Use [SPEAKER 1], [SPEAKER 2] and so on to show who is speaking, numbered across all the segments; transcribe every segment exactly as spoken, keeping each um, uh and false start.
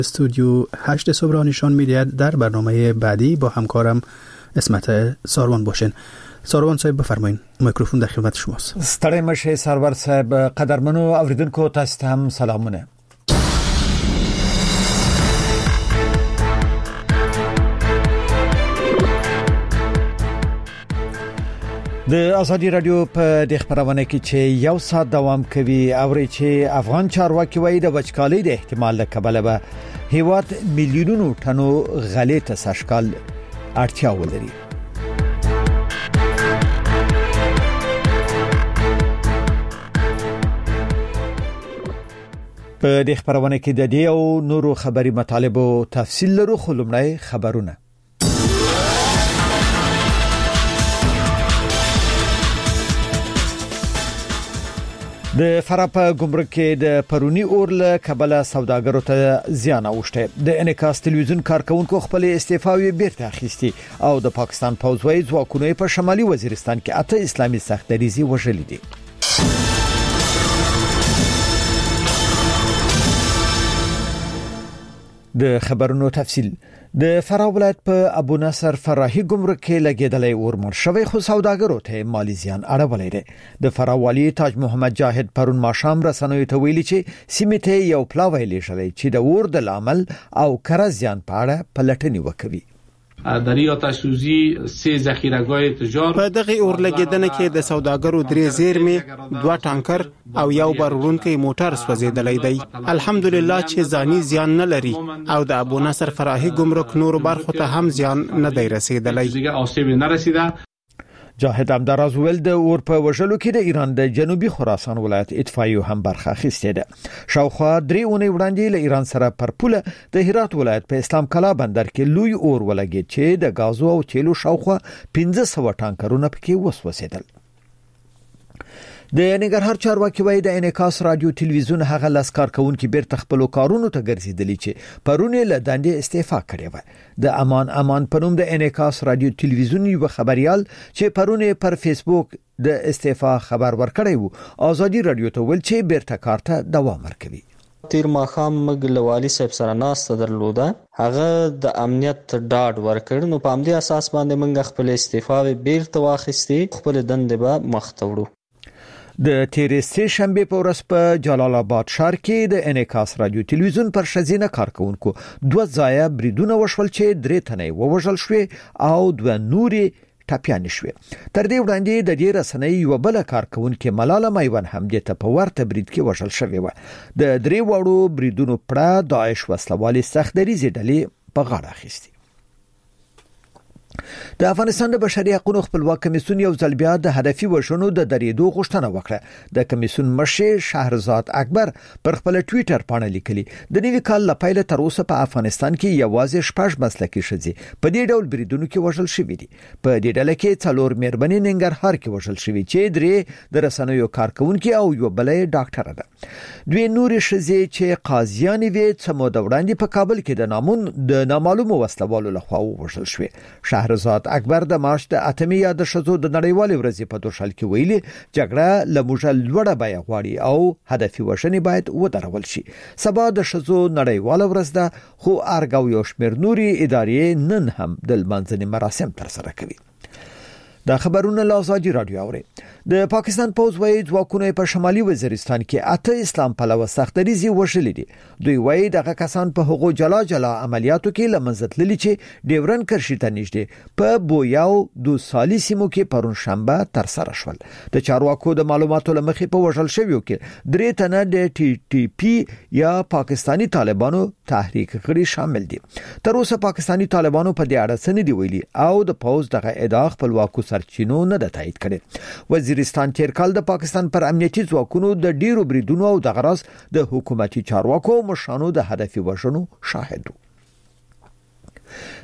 [SPEAKER 1] استودیو هشت صبح را نشان می‌دهد. در برنامه بعدی با همکارم اسمت ساروان باشین. ساروان صاحب بفرمایید، میکروفون در خدمت شماست.
[SPEAKER 2] ستړی مشه سرور صاحب. قدرمنو اوریدونکو تاسو ته هم سلامونه. د ازادي رادیو په د خبرونه کې چې یو ساعت دوام کوي او چې افغان چارواکي وایي د وچکالۍ د احتمال له کبله به هیواد میلیونونو ټنو غلې ته سشکال اړتیا ولري. په د خبرونه کې د دې او نورو خبري مطالبو تفصیل لرو. خو لومړی خبرونه. د فراه په ګمرک کې د پرونی اور له کبله سوداګرو ته زیان اوښته. د انعکاس تلویزیون کارکونکو خپل استعفاوی بیرته اخیستي او د پاکستان پوځوي ځواکونو په شمالي وزیرستان کې اته اسلامي سختدریزي وژلي دي. د خبرونو تفصیل. د فراه ولایت په ابو نصر فراهي ګمرک کې لګیدلې اور مړ شوی، خو سوداګرو ته مالی زیان اړولې ده. د فراه والی تاج محمد جاهد پرون ماښام رسنوي ته ویلي چې سیمه ته یو پلاوی لېږلی چې د اور د لامل او کر زیان په اړه پلټنې وکوي.
[SPEAKER 3] در این آتش سوزی سه ذخیره‌گاه تجار
[SPEAKER 4] په دغه اور لګیدنه کې د سوداګرو درې زیرمې، دوه ټانکر او یو بارونکي موټر سوځیدلې دی. الحمدلله چې ځاني زیان نه لري او د ابو نصر فراهي ګمرک نور برخو ته هم زیان نه دی رسیدلی.
[SPEAKER 3] دیگه آسیب نرسیده.
[SPEAKER 2] جاهد همداراز ویل د اور په وژلو کې د ایران د جنوبي خراسان ولایت اطفائیه هم برخه اخیستې ده. شاوخوا درې اونۍ وړاندې له ایران سره پر پوله د هرات ولایت په اسلام کلا بندر کې لوی اور ولګید چې د غازو او تیلو شاوخوا پنځه سوه ټانکرونه پکې وسوسېدل. د نګرهار چارواکي وایي د انعکاس رادیو تلویزیون هغه لاسکار کوونکي بیرته خپل کارونو ته ګرځیدلی چې پرونه له دندې استعفا کړې و. د امان امان په نوم د انعکاس رادیو تلویزیون یو خبريال چې پرونه پر فیسبوک د استعفا خبر ورکړی وو، ازادي رادیو ته ول چې بیرته کار ته دوام ورکوي.
[SPEAKER 5] تیر ماخام مګلوالي صاحب سره ناست درلوده، هغه د امنیت ډاډ ورکړ، نو په همدې اساس باندې موږ خپل استعفا بیرته واخیستې، خپل دندې به مخ ته وړو.
[SPEAKER 2] د تیرې سه شنبه په ورځ په جلال آباد ښار کې د انعکاس رادیو تلویزیون پر شزینه کارکونکو دوه ځایه بریدونه وشول چې درې تنې ووژل شوې او دوه نورې ټپيان شوې. تر دې وړاندې د دې رسنۍ یو بل کارکونکو ملاله میوان هم د ته په ورته برید کې وژل شوې و. د درې وړو بریدونو پر داعش وسلوالي سختدریزي ډلې په غاړه اخیستي. د افغانستان د بشري حقوقو خپلواک کمیسیون یو ځل بیا د هدفي وژنو د درېدو غوښتنه وکړه. د کمیسیون مشر شهرزاد اکبر پر خپل ټوئیټر باندې لیکلي د نوي کال لپاره تر اوسه په افغانستان کې یوازې شپږ مسلکي ښځې په دې ډول بریدونو کې وژل شوې دي. په دې ډله کې څلور مېرمنې ننګرهار کې وژل شوې چې درې د رسنیو کارکونکو او یو بل ډاکټر ده. دوی نورې ښځې چې قاضیانې وې څه موده وړاندې په کابل کې د نامون د نامعلومو وسلوالو لخوا وژل شوې. شهرزاد اکبر د مارچ د اتمې یا د شذو د نړیوالې ورځې په دوشل کې ویلي جګړه لموږه لوړه بیه غواړي او هدفي وژنې باید ودرول شي. سبا د شذو نړیواله ورځ ده، خو ارګاو یو شمېر نوري ادارې نن هم د لمانځنې مراسم ترسره کوي. دا خبرونه له ازادي رادیو اوري. د پاکستان پوځ وایي ځواکونه په شمالي وزیرستان کې اته اسلام پلوه سختدریزي وژلي دي. دوی وایي دغه کسان په هغو جلا جلا عملیاتو کې لمنځتللي چې ډیورن کرښې ته نږدې په بویاو دو سالي سیمو کې پرون شنبه تر سره شول. د چارواکو د معلوماتو لمخې په وژل شویو کې درې تنه د ټي ټي پی یا پاکستانی طالبانو تحریک غړي شامل دي. تر اوسه پاکستانی طالبانو په دې اړه څه نه دی ویلي او د پوځ دغه ادعا خپلواکو سرچینو نه د تایید کړي. وزیرستان تیر کال د پاکستان پر امنیتي ځواکونو د ډیرو بریدونو او د غراس د حکومتي چارواکو مشانو د هدفي وژنو شاهد و.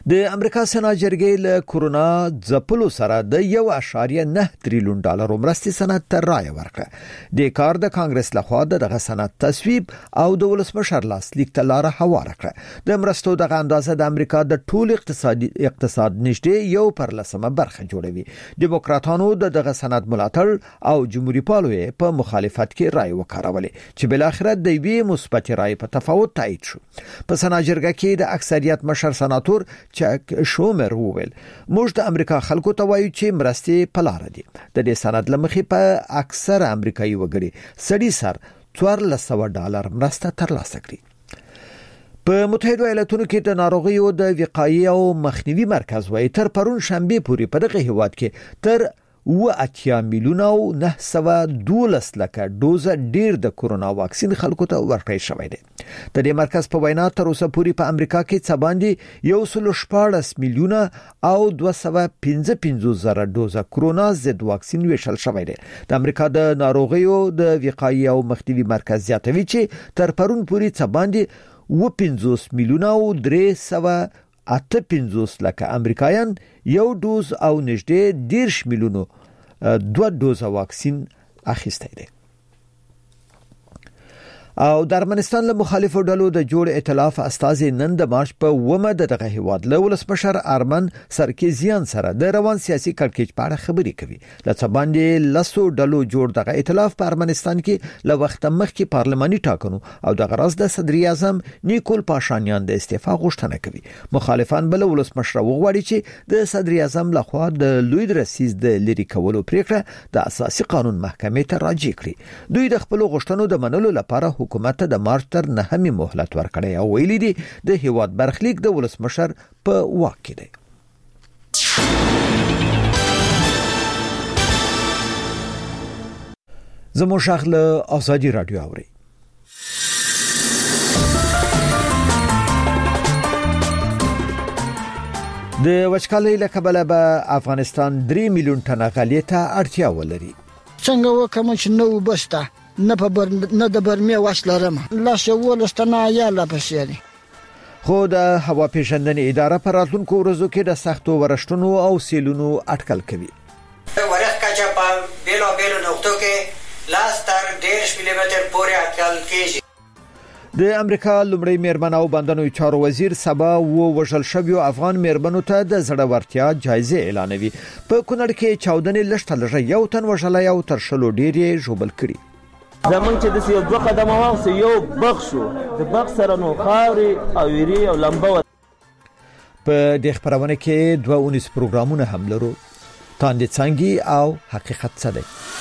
[SPEAKER 2] د امریکا سنا جرګې له کورونا ځپلو سره د یو اشاریه نه تریلیون ډالر مرستې سند تر رایه ورکړه. د کار د کانګرس لخوا دغه سند تصویب او د ولسمشر لاسلیک ته لار هواره کړه. د مرستو دغه اندازه د امریکا د ټول اقتصادي اقتصاد نږدې یو پر لسمه برخه جوړوي. دیموکراتانو دغه سند ملاتړ او جمهوریت پالو په مخالفت کې رائے وکړولې چې بل اخر د وی مثبت رائے په تفاوت تایید شو. په سنا جرګه کې د اکثریت مشر سناتور چک شومر وویل موږ د امریکا خلکو ته وایو چې مرستې په لار دي. د دې سند لمخې په اکثر امریکایي وګړي سړي سر څوارلس سوه ډالر مرسته ترلاسه کړي. په متحده ایالاتونو کې د ناروغیو د وقایې او مخنیوي مرکز وایي تر پرون شنبه پورې په دغه هیواد کې تر و اتیا میلیون او نه سوه دولس لکه دوزه ډیر د کورونا واکسین خلکو ته ورکړی شوی دی. د دې مرکز په وینا تر اوسه پورې په امریکا کې څه باندې یو سل شپاړس میلیونه او دوه سوه پنځه پنځوس زره دوزه کورونا ضد واکسین ویشل شوی دی. د امریکا د ناروغیو د وقایې او مخنیوي مرکز زیاتوي چې تر پرون پورې څه باندې و پنځوس میلیونه او درې سوه اته پنځوس لکه امریکایان یو دوز او نږدې دیرش میلیونو دوه دوزه واکسین اخیستی دی. او د ارمنستان له مخالفو ډلو د جوړ ائتلاف استازي نن د مارچ په ومه دغه هیواد له ولسمشر ارمن سرکیزیان سره د روان سیاسي کړکېچ په اړه خبرې کوي. لڅ باندې لسو ډلو جوړ دغه ائتلاف په ارمنستان کې له وخت مخکې پارلماني ټاکنو او د غرض د صدر اعظم نیکول پاشانیان د استعفا غوښتنه کوي. مخالفان بل ولسمشر وغواړي چې د صدر اعظم لخوا د لوی رئیس د لری کولو پریکړه د اساسي قانون محکمې ته راجع کړي. دوی د خپل غوښتنو د منلو لپاره حکومت د مارچ تر نهمې مهلت ورکړی او ویلي دي د هیواد برخلیک د ولسمشر په واک کې دی. زموږ شغله آزادي رادیو اوري. د وچکالۍ له کبله به افغانستان درې میلیون ټنه غلې ته اړتیا ولري.
[SPEAKER 6] څنګه وکم چې نو بسته نه په بر نه د برمه واشلرم لا شو ولستنا یا لا پسیری.
[SPEAKER 2] خو د هوا پیژندنې اداره پر راتلونکو ورځو کې د سختو ورښتونو او سیلونو اټکل کوي.
[SPEAKER 7] ورښت کچا په بیلو بیلو نقطو کې لاس تر ډېر ملي متر پورې اټکل کیږي.
[SPEAKER 2] د امریکا لومړی میرمن او بندنوي چارو وزیر سبا و وژل شویو افغان میرمنو ته د زړورتیا جایزه اعلانوي. په کونړ کې چاودنې لشته لږه یو تن وژلای او تر شلو ډېر ژوبل کړي.
[SPEAKER 8] زمونږ چې د یو دوه قدمه واغسه یو بخښو د بخ سره نو خاورې او ویری او لمبه.
[SPEAKER 2] په دې خبرونه کې دوه اونیس پروګرامونه هم لرو. تاندې څنګه او حقیقت څه دی.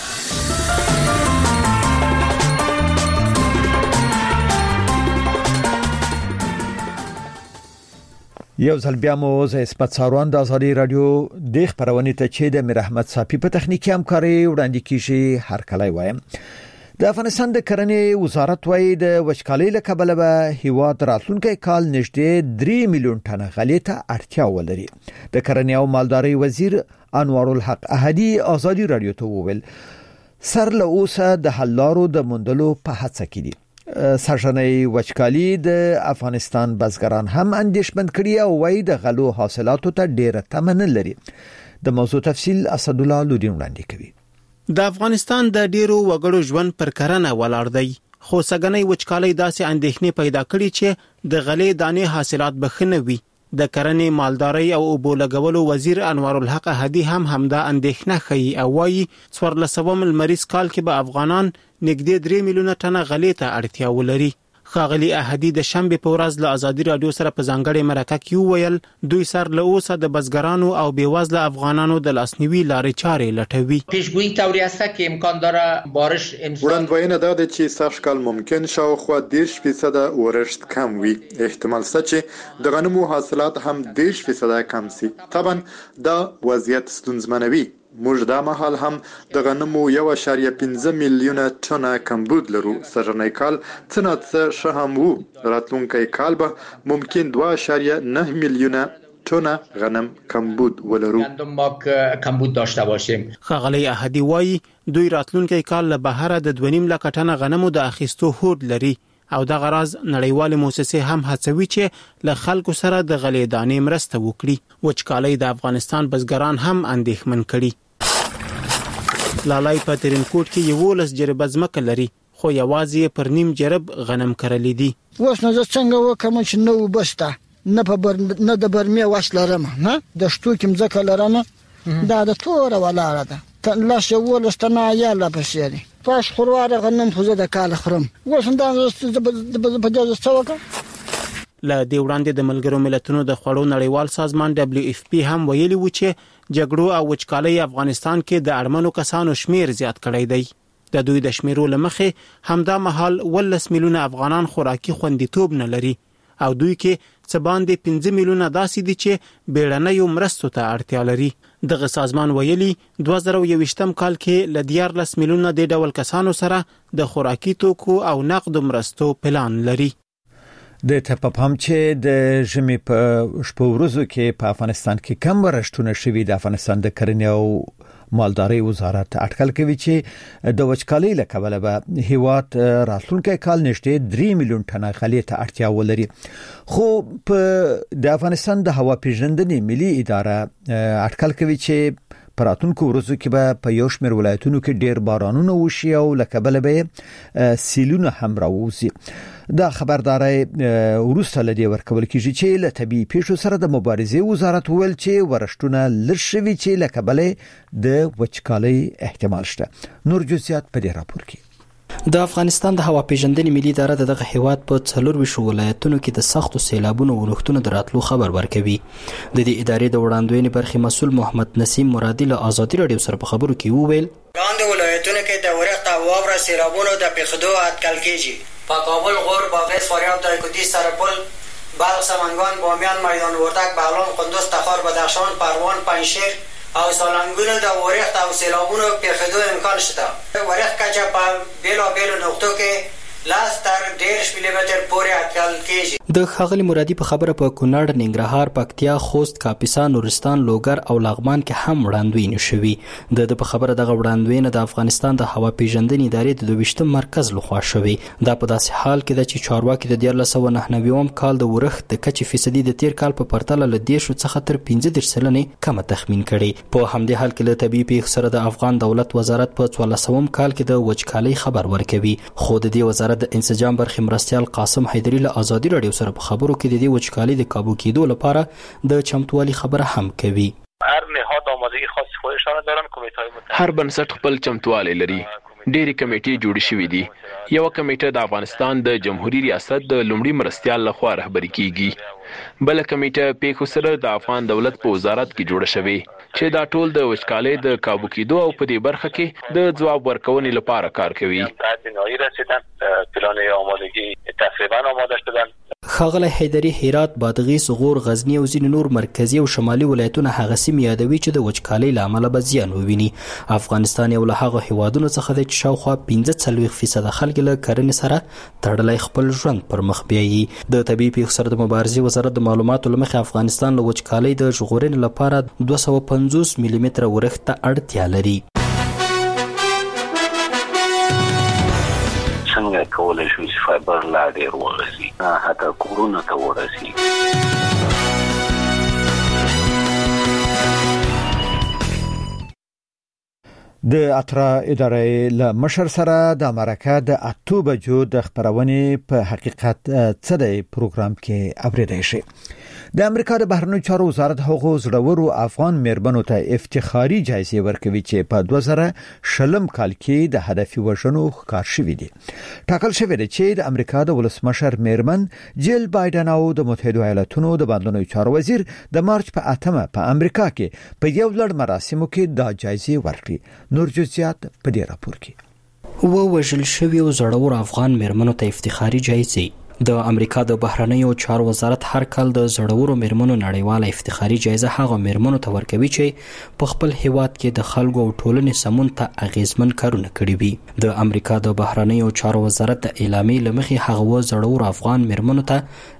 [SPEAKER 2] یو ځل بیا مو زه اسمت ساروان د آزادي رادیو د خبرونه ته چې د میر احمد صافي په تخنیکی همکاري وړاندې کیږي هر کله وایم. د افغانستان د کرنې وزارت وايي د وچکالۍ له کبله به هیواد راتلونکي کال نږدې درې میلیون ټنه غلې ته اړتیا ولري. د کرنې او مالدارۍ وزیر انوار الحق احدي آزادي رادیو ته وویل سر له اوسه د حل لارو د موندلو په هڅه کې دي. سرشنې وچکالي د افغانستان بزګران هم اندېښمن کړي او وايي د غلو حاصلاتو ته ډېره تمه نه لري. د موضوع تفصیل اسد الله لودین وړاندې کوي.
[SPEAKER 4] د افغانستان د ډیرو وګړو ژوند پر کرنه ولاړ دی، خو سګنې وچکالۍ داسې اندېښنې پیدا کړي چې د غلې دانې حاصلات بخنه وي. د کرنې مالدارۍ او اوبو لګولو وزیر انوار الحق احدي هم همدا اندېښنه ښيي او وايي څوارلسم لمریز کال کې به افغانان نږدې درې میلیونه ټنه غلې ته اړتیا ولري. ښاغلي احدي د شنبه په ورځ له آزادي رادیو سره په ځانګړې مرکه کې وویل دوی سر له اوسه د بزګرانو او بیوزله افغانانو د لاسنیوي لارې چارې لټوي.
[SPEAKER 9] پیشگویی طوری است که امکان داره بارش امسال
[SPEAKER 10] وړاندوینه دا ده چې سږ کال ممکن شاوخوا دېرش فیصده ورښت کم وي. احتمال شته چې د غنمو حاصلات هم دېرش فیصده کم شي. طبعا دا وضعیت ستونزمنوي. موږ دا مهال هم د غنمو یو اشاریه پنځه میلیونه ټنه کمبود لرو. سرنۍ کال څه نه څه ښه هم وو. راتلونکی کال به ممکن دوه اشاریه نه میلیونه ټنه غنم کمبود ولرو.
[SPEAKER 9] کمبود داشته باشیم.
[SPEAKER 4] ښاغلي احدي وايي دوی راتلونکی کال له بهره د دوه نیم لک ټنه غنمو د اخیستو هوډ لري. او د غراض نړیوال موسسې هم هڅوي چې له خلکو سره د غلې دانې مرسته وکړي. وچکالۍ د افغانستان بزګران هم اندېښمن کړي. لالای په ترینکوټ کې یولس جربه ځمکه لري خو یوازې پر نیم جرب غنم کرلې دي.
[SPEAKER 6] اوس نو څنګه وکم چې نو بسته نه په بر نه د برمه واش لرم نه د شتو کوم ځکه لرم دا د تور ولاړه ده لا شول استنا یا لا بشری پاش خروار غنم خو د کال خرم اوس دا په دغه څوکه
[SPEAKER 4] له دې وړاندې د ملګرو ملتونو د خوړو نړیوال سازمان دبليو اف پی هم ویلي و چې جګړو او وچکالۍ افغانستان کې د اړمنو کسانو شمیر زیات کړی دی. د دوی د شمیرو لمخې همدا مهال ولس میلیونه افغانان خوراکي خوندیتوب نه لري او دوی کې څه باندې پنځه میلیونه داسې دي چې بیړنیو مرستو ته اړتیا لري. دغه سازمان ویلي دوه زره یوویشتم کال کې ل دیارلس میلیونه د ډول کسانو سره د خوراکي توکو او نقد مرستو پلان لري.
[SPEAKER 2] د تپپام چې د ژمي په شپو ورځو کې په افغانستان کې کم ورشتونه شوي د افغانستان د کرنې او مالداري وزارت اټکل کوي چې د وچکالۍ له کبله به هیواد راتلونکي کال نږدې درې میلیون ټنه غلې ته اړتیا ولري. خو په د افغانستان د هوا پیژندنې ملي اداره اټکل کوي چې په راتلونکو ورځو کې به په یو شمېر ولایتونو کې ډېر بارانونه وشي او له کبله به سیلونه هم راوځي. دا خبرداري وروسته لدی ورکول کیږي چې له طبي پیښو سره د مبارزې وزارت ویل چې ورشتونه لشوي چې له کبله د وچکالۍ احتمال شته. نور جزئیات په دې راپور کې.
[SPEAKER 11] د افغانستان د هوا پیژندنې ملي اداره دغه هیواد په څلور ویشت ولایتونو کې د سختو سیلابونو او ورښتونو د راتلو خبر ورکوي. د دې ادارې د وړاندوینې برخې مسؤل محمد نسیم مرادي له آزادي رادیو سره په خبرو کې وویل
[SPEAKER 7] لاندې ولایتونو کې د ورښت او واوره سیلابونو د پیښېدو اټکل کیږي. په کابل، غور، باغ، فاریاب، دایکنډي، سرپل، بلخ، سمنگان، بامیان، میدان وردک، بغلان، قندوز، تخار، بدخشان، پروان، پنجشیر او سالنګونو د ورښت او سیلابونو پیښېدو امکان شته. ورښت کچه په بیلو بیلو نقطو کې لاس تر ډېر ملي متر پورې اټکل کیږي.
[SPEAKER 11] د ښاغلي مرادي په خبره په کونړ، ننګرهار، پکتیا، خوست، کاپیسا، نورستان، لوګر او لغمان کې هم وړاندوینې شوي. د په خبره دغه وړاندوینه د افغانستان د هوا پیژندنې ادارې د دویشتم مرکز لخوا شوي. دا په داسې حال کې ده چې چارواکي د دیارلس سوه نهه نوي کال د ورښت د کچې فیصدي د تیر کال په پرتله له دېرشو څخه تر پنځه دېرش سلنې کمه تخمین کړې. په همدې حال کې له طبیعي پیښو سره د افغان دولت وزارت په څوارلسم کال کې د وچکالۍ خبر ورکوي. خو د دې وزارت د انسجام برخې مرستیال قاسم حیدري له آزادي رادیو سره په خبرو کې د دې وچکالۍ د کابو کېدو لپاره د چمتووالي خبره هم کوي.
[SPEAKER 12] هر نهاد آمادگی خاص خودشان دارن. کمیټه‌های متحد هر بنسټ خپل چمتووالی لري. ډېری کمیټې جوړې شوې دي. یو کمیټه د افغانستان د جمهوریت ریاست د لومړي مرستیال لخوا رهبری کیږي. بل کمیټه پیښو سره د افغان دولت په وزارت کې جوړه شوې چې دا ټول د وچکالۍ د کابو کېدو او په دې برخه کې د ځواب ورکونې لپاره کار کوي. نهایی رسیدن پلان آمادگی تقریبا آماده شدن.
[SPEAKER 11] ښاغلی حیدري هرات، بادغیس، غور، غزنی او ځینې نور مرکزی او شمالي ولایتونه هغه سیمې یادوي چې د وچکالۍ له امله به زیان وویني. افغانستان یو له هغو هیوادونو څخه دی چې شاوخوا پنځه څلوېښت فیصده خلک له کرنې سره تړلی خپل ژوند پر مخ بیایي. د طبیعي پیښو سره د مبارزې وزارت د معلوماتو له مخې افغانستان له وچکالۍ د ژغورنې لپاره دوه سوه پنځوس ملي متره ورښت ته اړتیا لري.
[SPEAKER 13] څنګه کولای شو چې فایبر لا ډېر ورسي حتی کورونو ته ورسي.
[SPEAKER 2] د اترا ادارې له مشر سره د مرکه د اتو بجو د خبرونې په حقیقت څه دی پروګرام کې اوریدای شي. د امریکا د بهرنیو چارو وزارت هغو زړورو افغان میرمنو ته افتخاري جایزې ورکوي چې په دوه زره شلم کال کې د هدفي وژنو ښکار شوي دي. ټاکل شوی دی چې د امریکا د ولسمشر میرمن جیل بایدن او د متحده ایالاتونو د بهرنیو چارو وزیر د مارچ په اتمه په امریکا کې په یو لړ مراسمو کې دا جایزې ورکړي. نور جزئیات په دې راپور کې.
[SPEAKER 11] و وژل شوي او زړورو افغان میرمنو ته افتخاري جایزې. د امریکا د بهرنیو چارو وزارت هر کال د زړورو میرمنو نړیواله افتخاري جایزه هغه میرمنو ته ورکوي چې په خپل هیواد کې د خلکو او ټولنې سمون ته اغیزمن کارونه کړي وي. د امریکا د بهرنیو چارو وزارت د اعلامیې له مخې هغه زړورو افغان میرمنو ته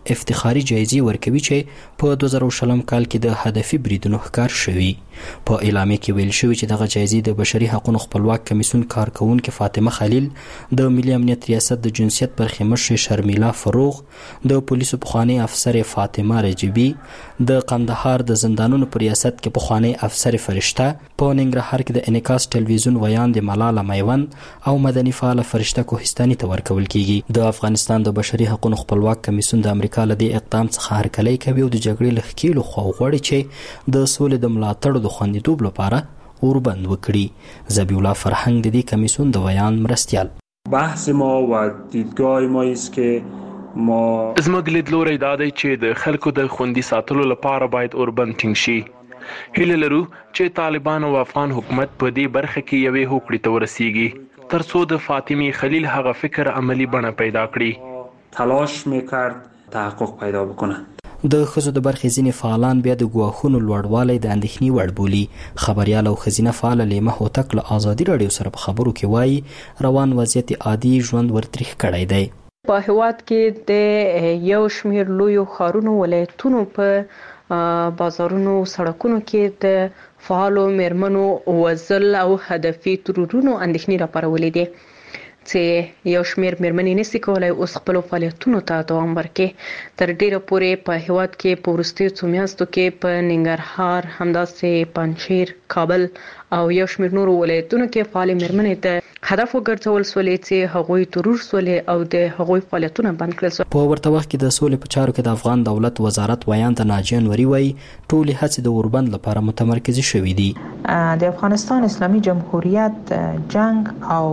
[SPEAKER 11] افتخاري جایزې ورکوي چې په دوه زره شلم کال کې د هدفي بریدونو ښکار شوي. په اعلامیه کې ویل شوی چې دغه جایزې د بشري حقوقو خپلواک کمیسیون کارکونکو فاطمه خلیل، د ملي امنیت ریاست د جنسیت برخې مشر شرمیلا فروغ، د پولیسو پخوانی افسر فاطمه رجبی، د قندهار د زندانونو په ریاست کې پخوانی افسر فرشته، په ننګرهار کې د انعکاس ټلویزیون ویاند ملاله میوند او مدني فعال فرشته کوهستاني ته ورکول کیږي. د افغانستان د بشري حقوقو خپلواک کمیسیون د امریکا له دې اقدام څخه هرکلی کوي او د جګړې له ښکېلو خوا غواړي چې د سولې د ملاتړ د خوندیتوب لپاره اوربند وکړي. ذبیح الله فرهنګ د دې کمیسیون د ویان مرستیال.
[SPEAKER 14] بحث ما و دیدگاه ما است که ما
[SPEAKER 12] زموږ لیدلوری دا دی چې د خلکو د خوندي ساتلو لپاره باید اوربند ټینګ شي. هیله لرو چې طالبان او افغان حکومت په دې برخه کې یوې هوکړې ته ورسیږي تر څو د فاطمه خلیل هغه فکر عملی بڼه پیدا کړي.
[SPEAKER 14] تلاش میکرد تحقق پیدا بکنه.
[SPEAKER 11] د ښځو د برخې ځینې فعالان بیا د ګواښونو لوړوالی د اندېښنې وړ بولي. خبریال او ښځینه فعاله لیمه هوتک له ازادي راډیو سره په خبرو کې وایي روان وضعیت عادي ژوند ورتریخ کړی دی.
[SPEAKER 15] په هیواد کې د یو شمېر لویو ښارونو ولایتونو په بازارونو سړکونو کې د فعالو میرمنو وژل او هدفي ترورونو اندېښنې راپارولې دي چې یو شمېر میرمنې نشي کولای اوس خپل فعالیتونو ته دوام ورکړي. تر ډیره پورې په هیواد کې په وروستیو څو میاشتو کې په ننګرهار، همداسې پنجشیر، کابل او یو شمېر نورو ولایتونو کې فعالې میرمنې ته هدف وګرځول سولې چې هغوی ترور سولې او د هغوی فعالیتونه بند کړل.
[SPEAKER 11] په ورته وخت کې د سولې په چارو کې د افغان دولت وزارت ویاند ناجیه نوري وایي ټولې هڅې د اوربند لپاره متمرکزې شوې دي.
[SPEAKER 16] د افغانستان اسلامي جمهوریت جنگ او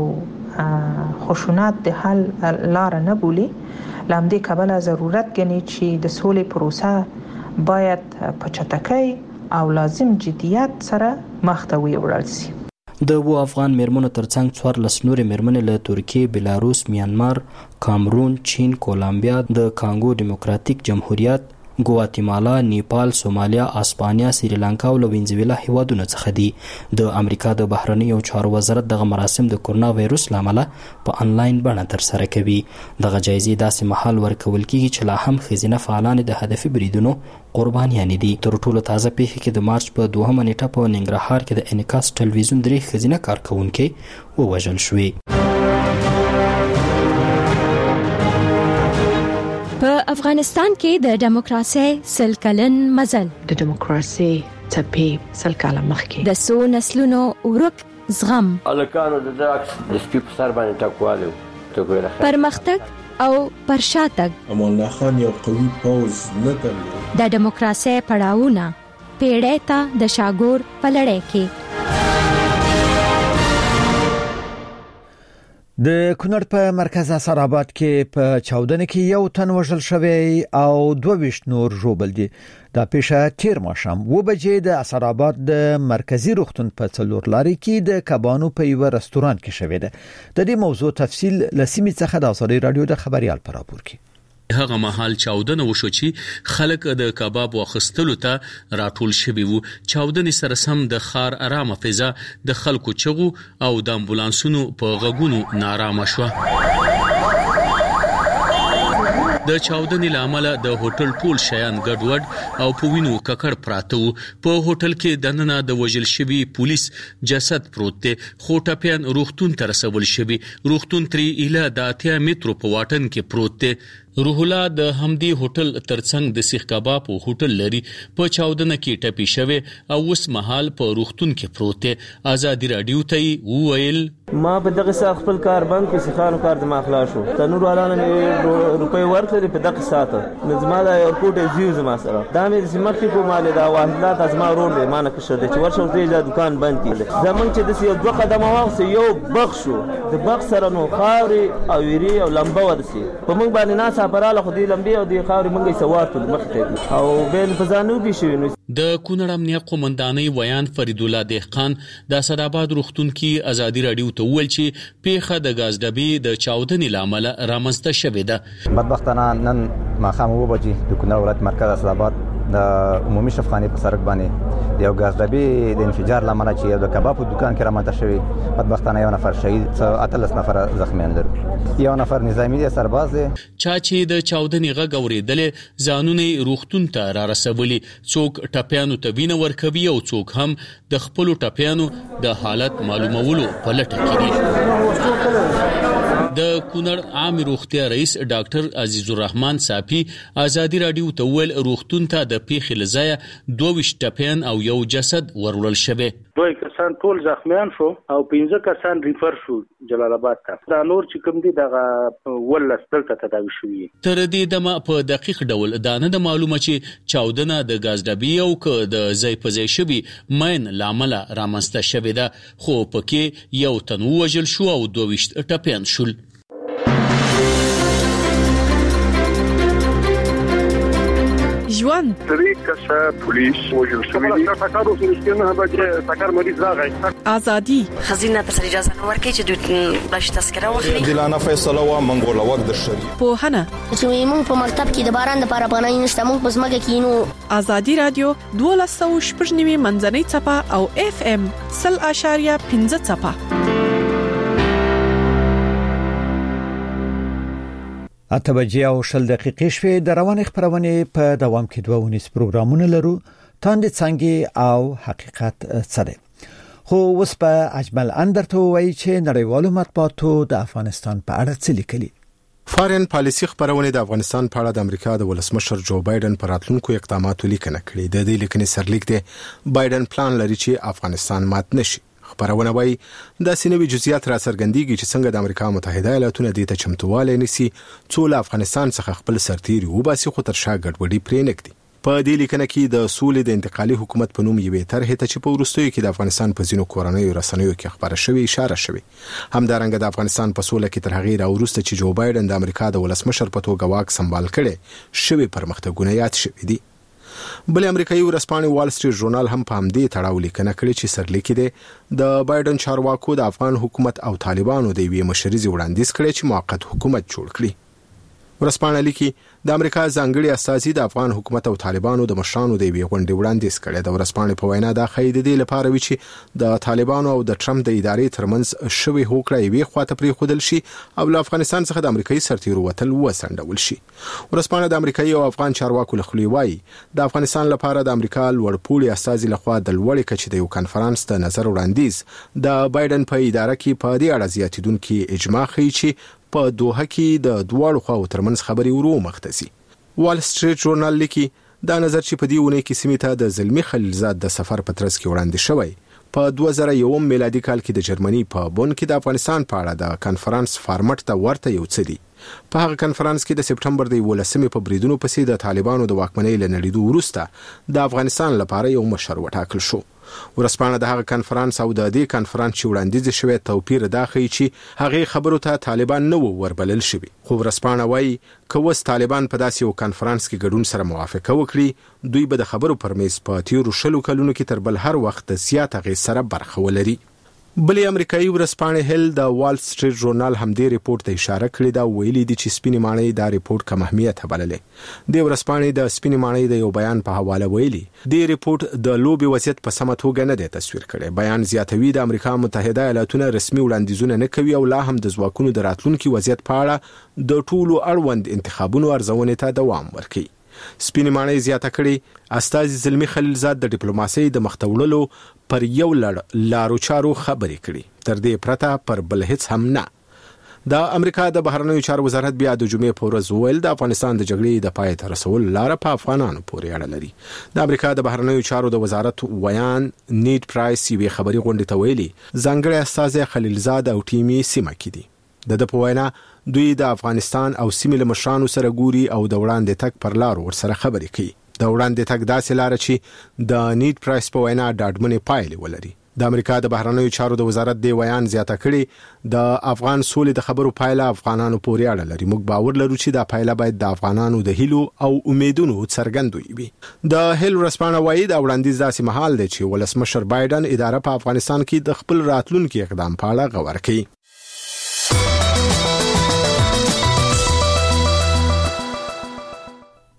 [SPEAKER 16] خشونت د حل لار نه بولي. لامدې کابل ضرورت ګڼي چې د سولې پروسه باید په چټکۍ او لازم جدیت سره مخ ته ویوړل شي.
[SPEAKER 11] د وو افغان میرمنو ترڅنګ څوارلس نورې میرمنې له ترکیې، بلاروس، میانمار، کامرون، چین، کولمبیا، د کانګو ډیموکراتیک جمهوریت، ګواتیمالا، نیپال، سومالیا، اسپانیا، سریلانکا او وینزویلا هیوادونو څخه دي. د امریکا د بهرنیو چارو وزارت دغه مراسم د کورونا وایروس لامل په انلاین بڼه ترسره کوي. دغه جایزې داسې مهال ورکول کیږي چې لا هم ښځینه فعالان د هدفي بریدونو قربانیان دي. تر ټولو تازه پیښه کې د مارچ په دوهمه نیټه په ننګرهار کې د انعکاس ټلویزیون درې ښځینه کارکونکي ووژل شوې.
[SPEAKER 17] په افغانستان کې د دیموکراسي سل کلن مزل
[SPEAKER 15] د دیموکراسي څپې سل کاله مخکې
[SPEAKER 17] د څو نسلونو ورک زغم
[SPEAKER 18] الکانو د داکس د سپیپ سر باندې ټاکواله ټکوله
[SPEAKER 17] پرمختګ او پرشاتګ
[SPEAKER 19] امان الله خان یو قوي پوز نه درلود.
[SPEAKER 17] د دیموکراسي پړاوونه پیړۍ ته د شاګور په لړۍ کې
[SPEAKER 2] د کونړ په مرکز اسعد آباد کې په چاودنه کې یو تن وژل شوی او دوه ویشت نور ژوبل دي. دا پیښه تیر ماښام و بجې د اسعد آباد د مرکزی روغتون په څلور لارې کې د کبانو په یو رستوران کې شوې ده. د دې موضوع تفصیل لسیمې څخه د ازادي رادیو د خبريال پر راپور کې.
[SPEAKER 20] هغه مهال چاودنه وشو چې خلک د کباب واخستلو ته راټول شوي وو. چاودنې سره سم د خار آرامه فضا د خلکو چغو او د امبولانسونو په غږونو نارامه شو. د چاودنې لامل د هوټل ټول شیان ګډوډ او په وینو ککړ پراته وو. په هوټل کې دننه د وژل شوي پولیس جسد پروت دی، خو ټپیان روغتون ته رسول شوي. روغتون ترې اله د اتیا مترو په واټن کې پروت دی. روح الله د همدی هوټل ترڅنګ د سیخ کباب او هوټل لري. په چاودنه کې ټپي شوی او اوس مهال په روغتون کې پروت دی. ازادي رادیو ته وویل
[SPEAKER 8] ما په دغه ساعت خپل کار بند کړ، سیخانو کار د ما خلاص شو. تنور والانه مې روپۍ ورکړې په دغه ساعت نو زما د ایرپورټ زیو زما سره دا مې سیمه کې کوم مال دا واحدات از ما روړ دی، ما نه کښ دی چې ورشو دې د دکان بند کړي. زمونږ چې د یو دوه قدمه واغسه یو بخښو د بخ سره نو خاوري او ویری او لمبه ودسي په موږ باندې ناس پراله خو دې لمبي او دې خاوري موږ یې سوار ته مخ او بل فزانو به شي. نو
[SPEAKER 20] د کونړ امنیه قومندانۍ ویان فرید الله دهقان د اسعد آباد روغتون کې ازادي رادیو ته وویل چې پیښه د غاز ډبې د چاودنې لامل رامنځته شوې ده.
[SPEAKER 21] بدبختانه نن ماښام اوه بجې د کونړ ولایت مرکز اسعد آباد د عمومي شفخانه په سرک باندې یو غاز ډبې د انفجار لامل چې یو د کباب په دکان کې رامنځته شوی بدبختانه یو نفر شهید اتلس نفر زخمیان لري یو نفر نظامی دی سرباز دی
[SPEAKER 20] چا چې د چاودنې غږ اورېدل ځانونه روغتون ته را رسولي څوک ټپیانو ته وینه ورکوي او څوک هم د خپل ټپیانو د حالت معلومولو په لټه کې دي. د کونړ عام روغتیا رئیس ډاکټر عزیز الرحمن صافی ازادي رادیو ته ویل روغتون ته د پیښې لزایه دوه ټپیان او یو جسد ورول شوی.
[SPEAKER 22] دوی کسان ټول زخمیان شو او پنځه کسان ریفر شو جلال آباد ته. دا نور چې کوم دي دغه ولس دلته تداوي شوی.
[SPEAKER 20] تر دې دمه په دقیق ډول دا نه د معلومه چې چاودنه د غاز ډبې او که د ځای په ځای شوی مین لامل رامنځته شوی ده خو پکې یو تن وژل شو او دوه ټپیان شول.
[SPEAKER 23] ژوند
[SPEAKER 24] درې کسه پولیس وژل شوی دي. ټاکر اوس نشته به ټاکر مریض راغی.
[SPEAKER 23] ازادي
[SPEAKER 25] خزینه ته اجازه نه ورکړي چې دوی بلش تذکره واخلي.
[SPEAKER 26] دلانه فیصله وا منګول وخت د شری.
[SPEAKER 23] په هنه
[SPEAKER 25] چې موږ په مکتب کې د باران لپاره پناه نشته موږ په سمګه کې نو.
[SPEAKER 23] ازادي رادیو دولس سوه شپږ نوي منځنۍ چپه او اف ام صفر اشاریه پنځه چپه.
[SPEAKER 2] اته بجې او شل دقیقې شوې د روانې خبرونه په دوام کې دوه ونیس پروګرامونه لرو تاندې څنګه او حقیقت څه خو اوس په اجمل اندرته وایي چې نړیوالو مطبوعاتو د افغانستان په اړه څه لیکلي.
[SPEAKER 27] فارن پالیسی خبرونه د افغانستان په اړه د امریکا د ولسمشر جو بایدن پر راتلونکو اقداماتو لیکنه کړې. د دې لیکنې سرلیک دی بایدن پلان لري چې افغانستان مات نشي. خبرونه وايي د سینوي جزئیات را څرګندېږي چې څنګه د امریکا متحده ایالاتونو د ته چمتواله نسی څو له افغانستان څخه خپل سرتیري وباسي خو تر شا ګډوډي پرې نکدي. په دې لیکنه کې د سولې د انتقالي حکومت په نوم یوې طرحې ته چې په وروستیو کې د افغانستان په ځینو کورنیو رسنیو کې خبره شوې اشاره شوې. همدارنګه د افغانستان په سوله کې تر هغې راوروسته چې جو بایدن د امریکا د ولسمشر په توګه واک سمبال کړي شوې پرمختګونه یاد شوې دي. بل امریکایي ورځپاڼه وال سټریټ ژورنال هم په همدې تړاو لیکنه کړې چې سرلیک دی د بایدن چارواکو د افغان حکومت او طالبانو د یوې مشرزي وړاندیز کړي چې موقت حکومت جوړ کړي. ورځپاڼه لیکي د امریکا ځانګړي استازي د افغان حکومت او طالبانو د مشرانو د یوې غونډې وړاندیز کړي. د ورځپاڼې په وینا دا خې د دې لپاره وی چې د طالبانو او د ټرمپ د ادارې ترمنځ شوی هوکړه یوې خواته پرې خودل شي او له افغانستان څخه د امریکایي سرتیرو وتل وسنډول شي. ورځپاڼه د امریکایي او افغان چارواکو له خوا وایي د افغانستان لپاره د امریکا لوړپوړي استازي له خوا د لوړې کچې د یو کانفرنس ته نظر وړاندیز د بایدن په اداره کې په دې اړه زیاتیدونکو اجماع ښیي چې په دوحه کې د دواړو خواو ترمنځ خبرې ورو مختصي. وال سټریټ ژورنال لیکي دا نظر چې په دې ونې کې سیمې ته د زلمی خلیلزاد د سفر په ترڅ کې وړاندې شوی په دوه زره یو میلادي کال کې د جرمني په بون کې د افغانستان په اړه د کانفرنس فارمټ ته ورته یو څه دی. په هغه کانفرنس کې د سپټمبر د ولسمې په بریدونو پسې د طالبانو د واکمنۍ لنډېدو وروسته د افغانستان لپاره یو مشر وټاکل شو. ورځپاڼه د هغه کانفرنس او د دې کانفرنس چې وړاندیز شوی توپیر دا ښیي چې هغه خبرو ته طالبان نه وربلل شوی. خو ورځپاڼه وایي که اوس طالبان په داسې یو کانفرنس کې ګډون سره موافقه وکړي دوی به د خبرو پر میز په تیرو شلو کلونو کې تر بل هر وخت زیات اغېز سره برخه ولري. بلې امریکایي ورځپاڼه هیل د وال سټریټ ژورنال هم دې ریپورت ته اشاره کړې ده ویلي دي چې سپینې ماڼۍ دا ریپورت کم اهمیت بللې. د ورځپاڼې د سپینې ماڼۍ د یو بیان په حواله ویلي د ریپورت د لوبي وضعیت په سمه توګه نه دی تصویر کړی. بیان زیاتوي د امریکا متحده ایالاتونو رسمي وړاندیزونه نه کوي او لا هم د ځواکونو د راتلونکي وضعیت په اړه د ټولو اړوند انتخابونو ارزونې ته دوام ورکوي. سپینې ماڼۍ زیاته کړي استازي زلمی خلیلزاد د ډیپلوماسۍ د مختوړلو پر یو لړ لارو چارو خبرې کړي تر دې پرته پر بل هیڅ هم نه. د امریکا د بهرنیو چارو وزارت بیا د جمعې په ورځ ویل د افغانستان د جګړې د پای ته رسول لار په افغانانو پورې اړه لري. د امریکا د بهرنیو چارو د وزارت ویان نیډ پرایس یې خبري غونډې ته ویلي ځانګړي استازي خلیلزاد او ټیمي سیمه کې دي. د د په وینا دوی د افغانستان او سیمې له مشرانو سره ګوري او د وړاندې تک پر لار ورسره خبرې کوي. د وړاندې تک داسې لار چې د نیډ پرایس په وینا ډاډمنې پایلې ولري. د امریکا د بهرنیو چارو د وزارت دی ویان زیاته کړي د افغان سولې د خبرو پایله افغانانو پورې اړه لري. موږ باور لرو چې دا پایله باید د افغانانو د هیلو او امیدونو څرګندوي وي. د هیل ورځپاڼه وایي دا وړاندیز داسې مهال دی چې ولسمشر بایدن اداره په افغانستان کې د خپل راتلونکي اقدام په اړه غور کوي.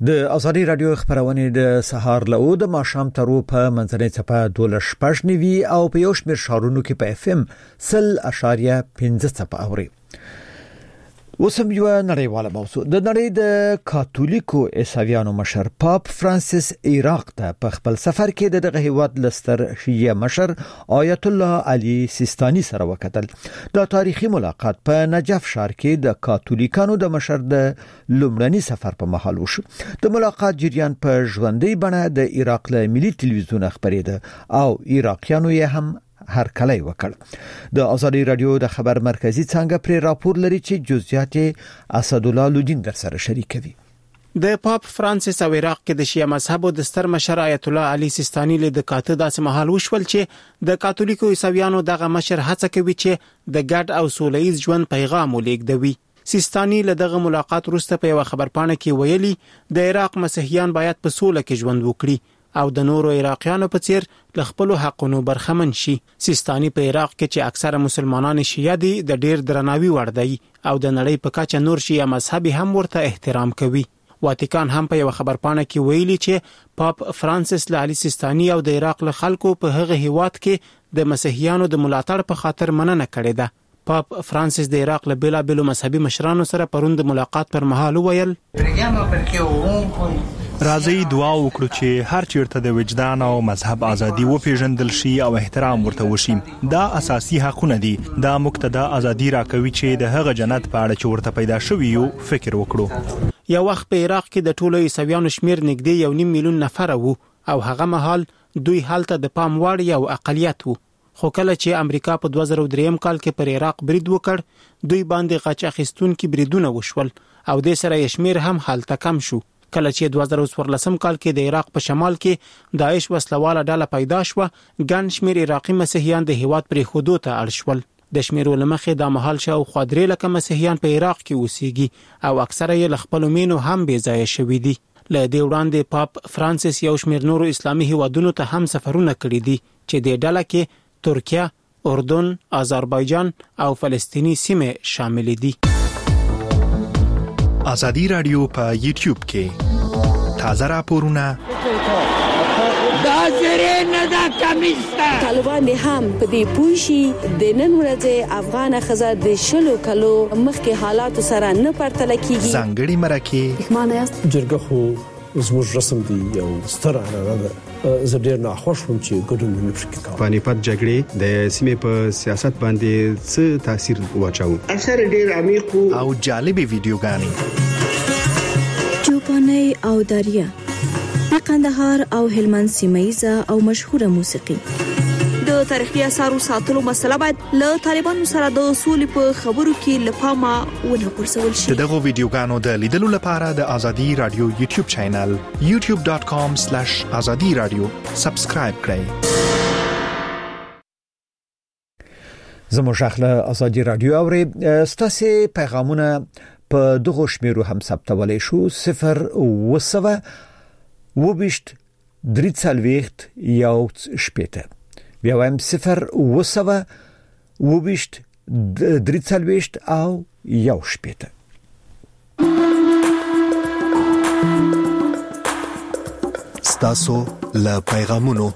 [SPEAKER 2] د ازادي رادیو خبرونه د سهار له او د ماشام ترو په منځنۍ چپه دولس شپږ نیوي او په یو شمېر ښارونو کې په اف ام سل اشاریه پنځه چپه اوري. وسم یو نړیواله موضوع د نړۍ د کاتولیکو عیسویانو مشر پاپ فرانسیس عراق ته په خپل سفر کې د دغه هیواد لستر شیعه مشر آیت الله علی سیستانی سره وکتل. دا تاریخي ملاقات په نجف ښار کې د کاتولیکانو د مشر د لومړني سفر په مهال وشو. د ملاقات جریان په ژوندۍ بڼه د عراق له ملي ټلویزیون خبرېده او عراقیانو یې هم هر کله وکړ. د ازادي رادیو د خبر مرکزی څنګه پر راپور لري چې جزئیات اسد الله لودین در سره شریکوي.
[SPEAKER 1] د پاپ فرانسیس او عراق کې د شیعه مذهب د ستر مشر آیت الله علی سیستانی له د کاته داسې مهال وشول چې د کاتولیکو عیسویانو دغه مشر هڅه کوي چې د ګډ او سولهییز ژوند پیغام ولېږدوي. سیستانی له دغه ملاقات وروسته په یو خبرپاڼه کې ویلي د عراق مسیحیان باید په سوله کې ژوند وکړي او د نورو عراقیانو په څیر ل خپل حقونو برخمن شي. سیستانی په عراق کې چې اکثره مسلمانان شیعه دي د ډیر درناوي وړ دي او د نړۍ په کچه نور شیعه مذهبي هم ورته احترام کوي. واتیکان هم په یو خبرپاڼه کې ویلي چې پاپ فرانسیس له علي سیستانی او د عراق له خلکو په هغه هیواد کې د مسیحیانو د ملاتړ په خاطر مننه کړې ده. پاپ فرانسیس د عراق له بیلابیلو مذهبي مشرانو سره پروند ملاقات پر مهال ویل
[SPEAKER 3] راځي دعا وکړو چې هر چیرته د وجدان او مذهب ازادي و پیژندل شي او احترام ورته وشي. دا اساسي حقونه دي. دا مقتدا ازادي راکوي چې د هغه جنت په اړه چې ورته پیدا شوی یو فکر وکړو.
[SPEAKER 1] یو وخت په عراق کې د ټولو عیسویانو شمیر نږدې یو نیم میلیون نفر وو او هغه مهال دوی هلته د پام وړ یو اقلیت وو. خو کله چې امریکا په دوه زره درې کال کې پر عراق برید وکړ دوی باندې غچ اخیستونکي بریدونه وشول او د سره شمیر هم هلته کم شو. کله چې دوه زره څوارلس کال کې د عراق په شمال کې داعش وسلواله ډله پیدا شوه ګڼ شمیر عراقي مسیحیان د هیواد پرې خودو ته اړ شول. د شمیرو لمخې د مهال شاوخوا درې لکه مسیحیان په عراق کې اوسېږي او اکثره یې له خپلو مینو هم بې ځایه شوي دي. له دې وړاندې پاپ فرانسیس یو شمیر نورو اسلامي هیوادونو ته هم سفرونه کړي دي چې د ډله کې ترکیه، اردن، آذربایجان او فلسطینی سیمې شامل دي.
[SPEAKER 3] ازادي رادیو په یوټیوب کې تازه راپورونه
[SPEAKER 4] دا زری نه دا کمیسته طالبان هم په دې پوښي د نن ورځې افغان خزر د شلو کلو مخکې حالات سره نه پرتل کیږي.
[SPEAKER 3] ځانګړي مرکه
[SPEAKER 4] معنی است
[SPEAKER 19] جرګه خو زموږ رسم دی یو ستر عنعنه ده. زه ډیر ناخوښ وم چې ګډون نه پکې کوم.
[SPEAKER 5] پانیپت جګړې د سیمې په سیاست باندې څه تاثیر واچاو؟
[SPEAKER 4] اثر ډیر عمیق
[SPEAKER 3] او جالبې ویډیوګانې
[SPEAKER 4] چوپاني او دریا د قندهار او هلمند سیمایزه او مشهوره موسیقي. د تاریخي اثارو ساتلو مسله باید له طالبانو سره د اصول په خبرو کې لپاره ونه پرسول شي.
[SPEAKER 3] دغه ویډیوګانو د لیدلو لپاره د ازادي رادیو یوټیوب چینل یوټیوب ډاټ کام سلیش ازادي رادیو سبسکرایب کړئ.
[SPEAKER 2] زموږ خپل ازادي رادیو اوري ستاسو پیغامونه په دغه شمیرو هم ثبتولای شو صفر وسوه وبشت دریڅلويخت یو شپته بیا وایم صفر وسوه وبشت دریڅلويخت او یو شپته.
[SPEAKER 3] ستاسو له پیغامونو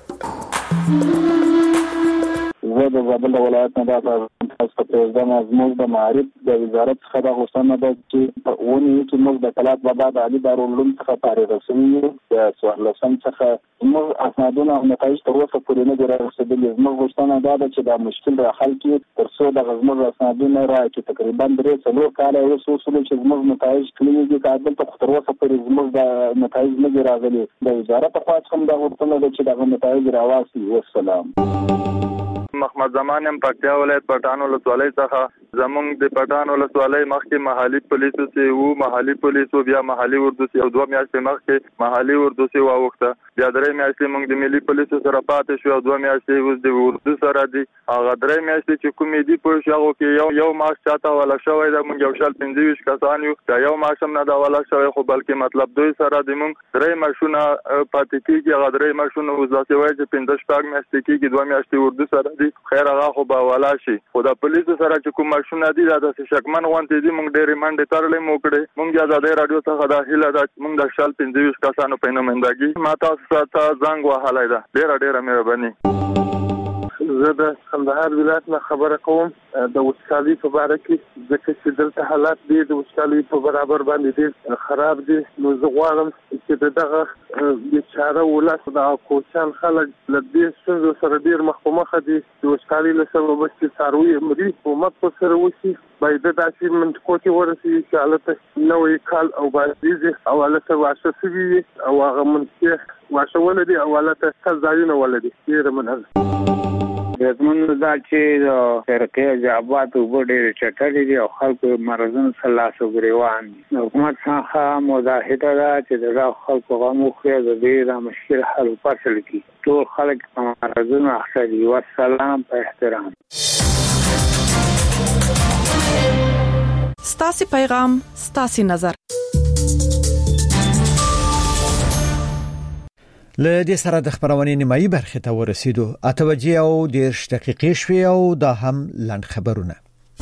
[SPEAKER 6] زه د زابل ولایت نه دا تاسو ته پرېږدم. زموږ د معارف د وزارت څخه دا غوښتنه ده چې په اونۍ کې موږ د کلات بابا د علي دارالعلوم څخه فارغ شوي یو د څوارلسم څخه موږ اسنادونه او نتایج تر اوسه پورې نه دي رارسېدلي. زموږ غوښتنه دا ده چې دا مشکل را حل کړي تر څو دغه زموږ اسنادونه راکړي. تقریبا درې څلور کاله اوس وشول چې زموږ نتایج کلي دي کابل ته تر اوسه پورې زموږ د نتایج نه دي راغلي. د وزارت خوا څخه هم دا غوښتنه ده چې دغه نتایج راواسي. والسلام.
[SPEAKER 9] محمد زمان ام پکتیا ولایت پټان ولسوالۍ څخه زمونږ د پټان ولسوالۍ مخکې محلي پولیسو سي وو محلي پولیسو بیا محلي اردو سي او دوه میاشتې مخکې محلي اردو سي واوخته بیا درې میاشتې موږ د ملي پولیسو سره پاتې شو او دوه میاشتې اوس د اردو سره دي. هغه درې میاشتې چې کومې دي په شاغو کې یو یو ماش چاته ولا شوی دا موږ یو شل پنځه ویشت کسان یو دا یو ماشم نه دا ولا شوی خو بلکې مطلب دوی سره د موږ درې ماشونه پاتې کیږي. هغه درې ماشونه اوس داسې وایي چې پنځه شپږ میاشتې کیږي دوه میاشتې اردو سره دي. خیر هغه خو به ولا شي خو د پولیسو سره چې کوم ماشونه دي دا د شکمن غونډې دي موږ ډېرې منډې ترلې مو کړې موږ آزادۍ رادیو څخه دا هیله ده چې موږ د شال پنځه ویشت کسانو په نوماندګي ما تاسو ته زنګ وهلی ده. ډېره ډېره مهرباني.
[SPEAKER 7] زه د کندهار ولایت نه خبره کوم د وچکالي په اړه کې ځکه چې دلته حالات دي د وچکالي په برابر باندې ډېر خراب دي. نو زه غواړم چې دغه بیچاره ولس د کوچان خلک له دې ستونزو سره ډېر مخ په مخ دي. د وچکالي له سببه چې څاروي مري حکومت په سره وشي باید داسې منطقو کې ورسېږي چې هلته نوی کال او بازدیزي او هلته واښه شوي او هغه منطقې واښه ولدي او هلته ښه ځایونه ولدي. ډېره مننه.
[SPEAKER 10] زمونږ دا چې د فرقې جوابات اوبه ډېرې چټلې دي او خلکو مرضونو سره لاس او ګرېوان دي. د حکومت څخه مداهده ده چې د دغه خلکو غم وخوري د دې دا مشکل حل وفصل کړي. ټول خلک په مرضونو اخته دي. والسلام په احترام.
[SPEAKER 23] ستاسو پیغام ستاسو نظر.
[SPEAKER 2] له دې سره د خبرونې نیمایي برخې ته ورسېدو. اته بجې او دېرش دقیقې شوې او دا هم لنډ خبرونه.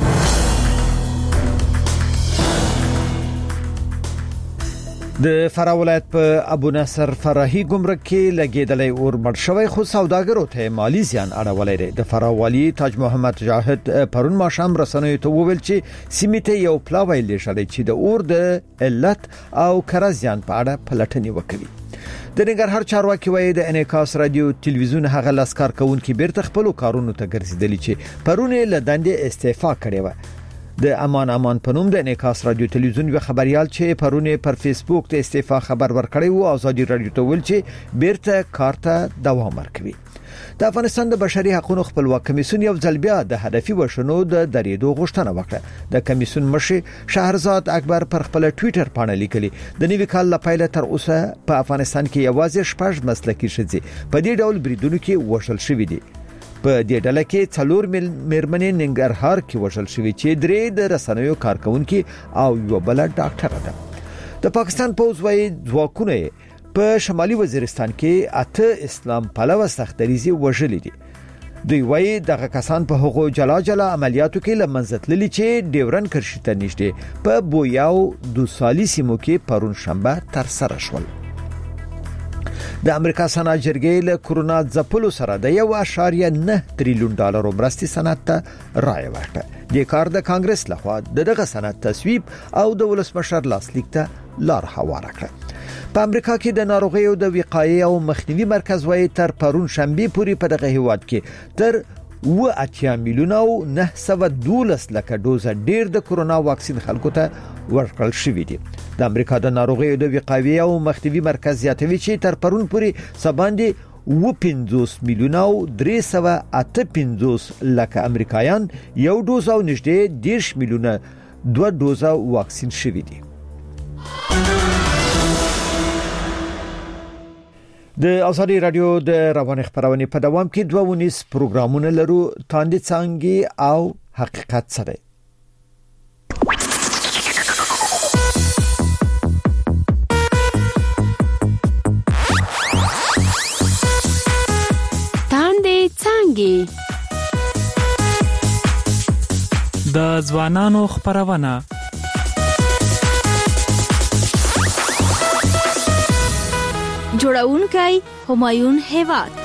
[SPEAKER 2] د فراه ولایت په ابو نصر فرahي ګمرک کې لګېدلې اور مړ شوی خو سوداګرو ته مالی زیان اړولې ده. د فراه والی تاج محمد جاهد پرون ماښام رسنیو ته وویل چې سیمه ته یو پلاوی لېږلی چې د اور د علت او کره زیان په اړه پلټنې وکړي. د ننګرهار چارواکي وایي د انعکاس رادیو تلویزیون هغه لاسکار کوونکي بیرته خپل کارونو ته ګرځیدلی چې پرونه له دندې استعفا کړې و. د امان امان په نوم د انعکاس رادیو تلویزیون یو خبريال چې پرونه پر فیسبوک ته استعفا خبر ورکړی وو ازادي رادیو ته ویل چې بیرته کار ته دوام ورکوي. د افغانستان د بشري حقوقو خپلواک کمیسیون یو ځل بیا د هدفي وشنو د درېدو غوښتنه وکړه. د کمیسیون مشر شهرزاد اکبر پر خپل ټوئیټر باندې لیکلي د نوي کال لپاره تر اوسه په افغانستان کې یوازې شپږ مسلکي ښځې په دې ډول بریدونو کې وشل شوې دي. په دې ډله کې څلور میرمنې ننګرهار کې وشل شوې چې درې د رسنیو کارکونکو او یو بل ډاکټر ده. د پاکستان پوز وايي ځواکونه په شمالي وزیرستان کې اته اسلام پلوه سختریزي وژلې دي. دوی وايي دغه کسان په هغو جلا جلا عملیاتو کې لمنځتللي چې ډیورن کرښې ته نږدې په بویاو دوسالي سیمو کې پرون شنبه تر سره شول. د امریکا صنعت جرګې له کرونا ځپلو سره د یو اشاریه نه تریلیون ډالر مرستې صنعت ته رایه ورکړه. د کار د کانګرس لخوا دغه صنعت تصویب او د ولسمشر لاسلیک ته لار هواره کړه. په امریکا کې د ناروغیو د وقایې او مخنیوي مرکز وايي تر پرون شنبه پورې په دغه هیواد کې تر و اتیا میلیون او نه سوه دولس لکه دوزه ډیر د کرونا واکسین خلکو ته ورکړل شوې دي. د امریکا د ناروغیو د وقایې او مخنیوي مرکز زیاتوي چې تر پرون پورې سباندې و پنځوس میلیون او درې سوه اته پنځوس لکه امریکایان یو دوز او نږدې دیرش میلیون دوه دوزه واکسین شوي دي. د ازادي رادیو د روان خبرونه په دوام کې دوه ونیس پروګرامونه لرو تاندې څنګه او حقیقت سره.
[SPEAKER 17] تاندې څنګه
[SPEAKER 11] د ځوانانو خبرونه
[SPEAKER 17] جوړونکي همایون هیواد.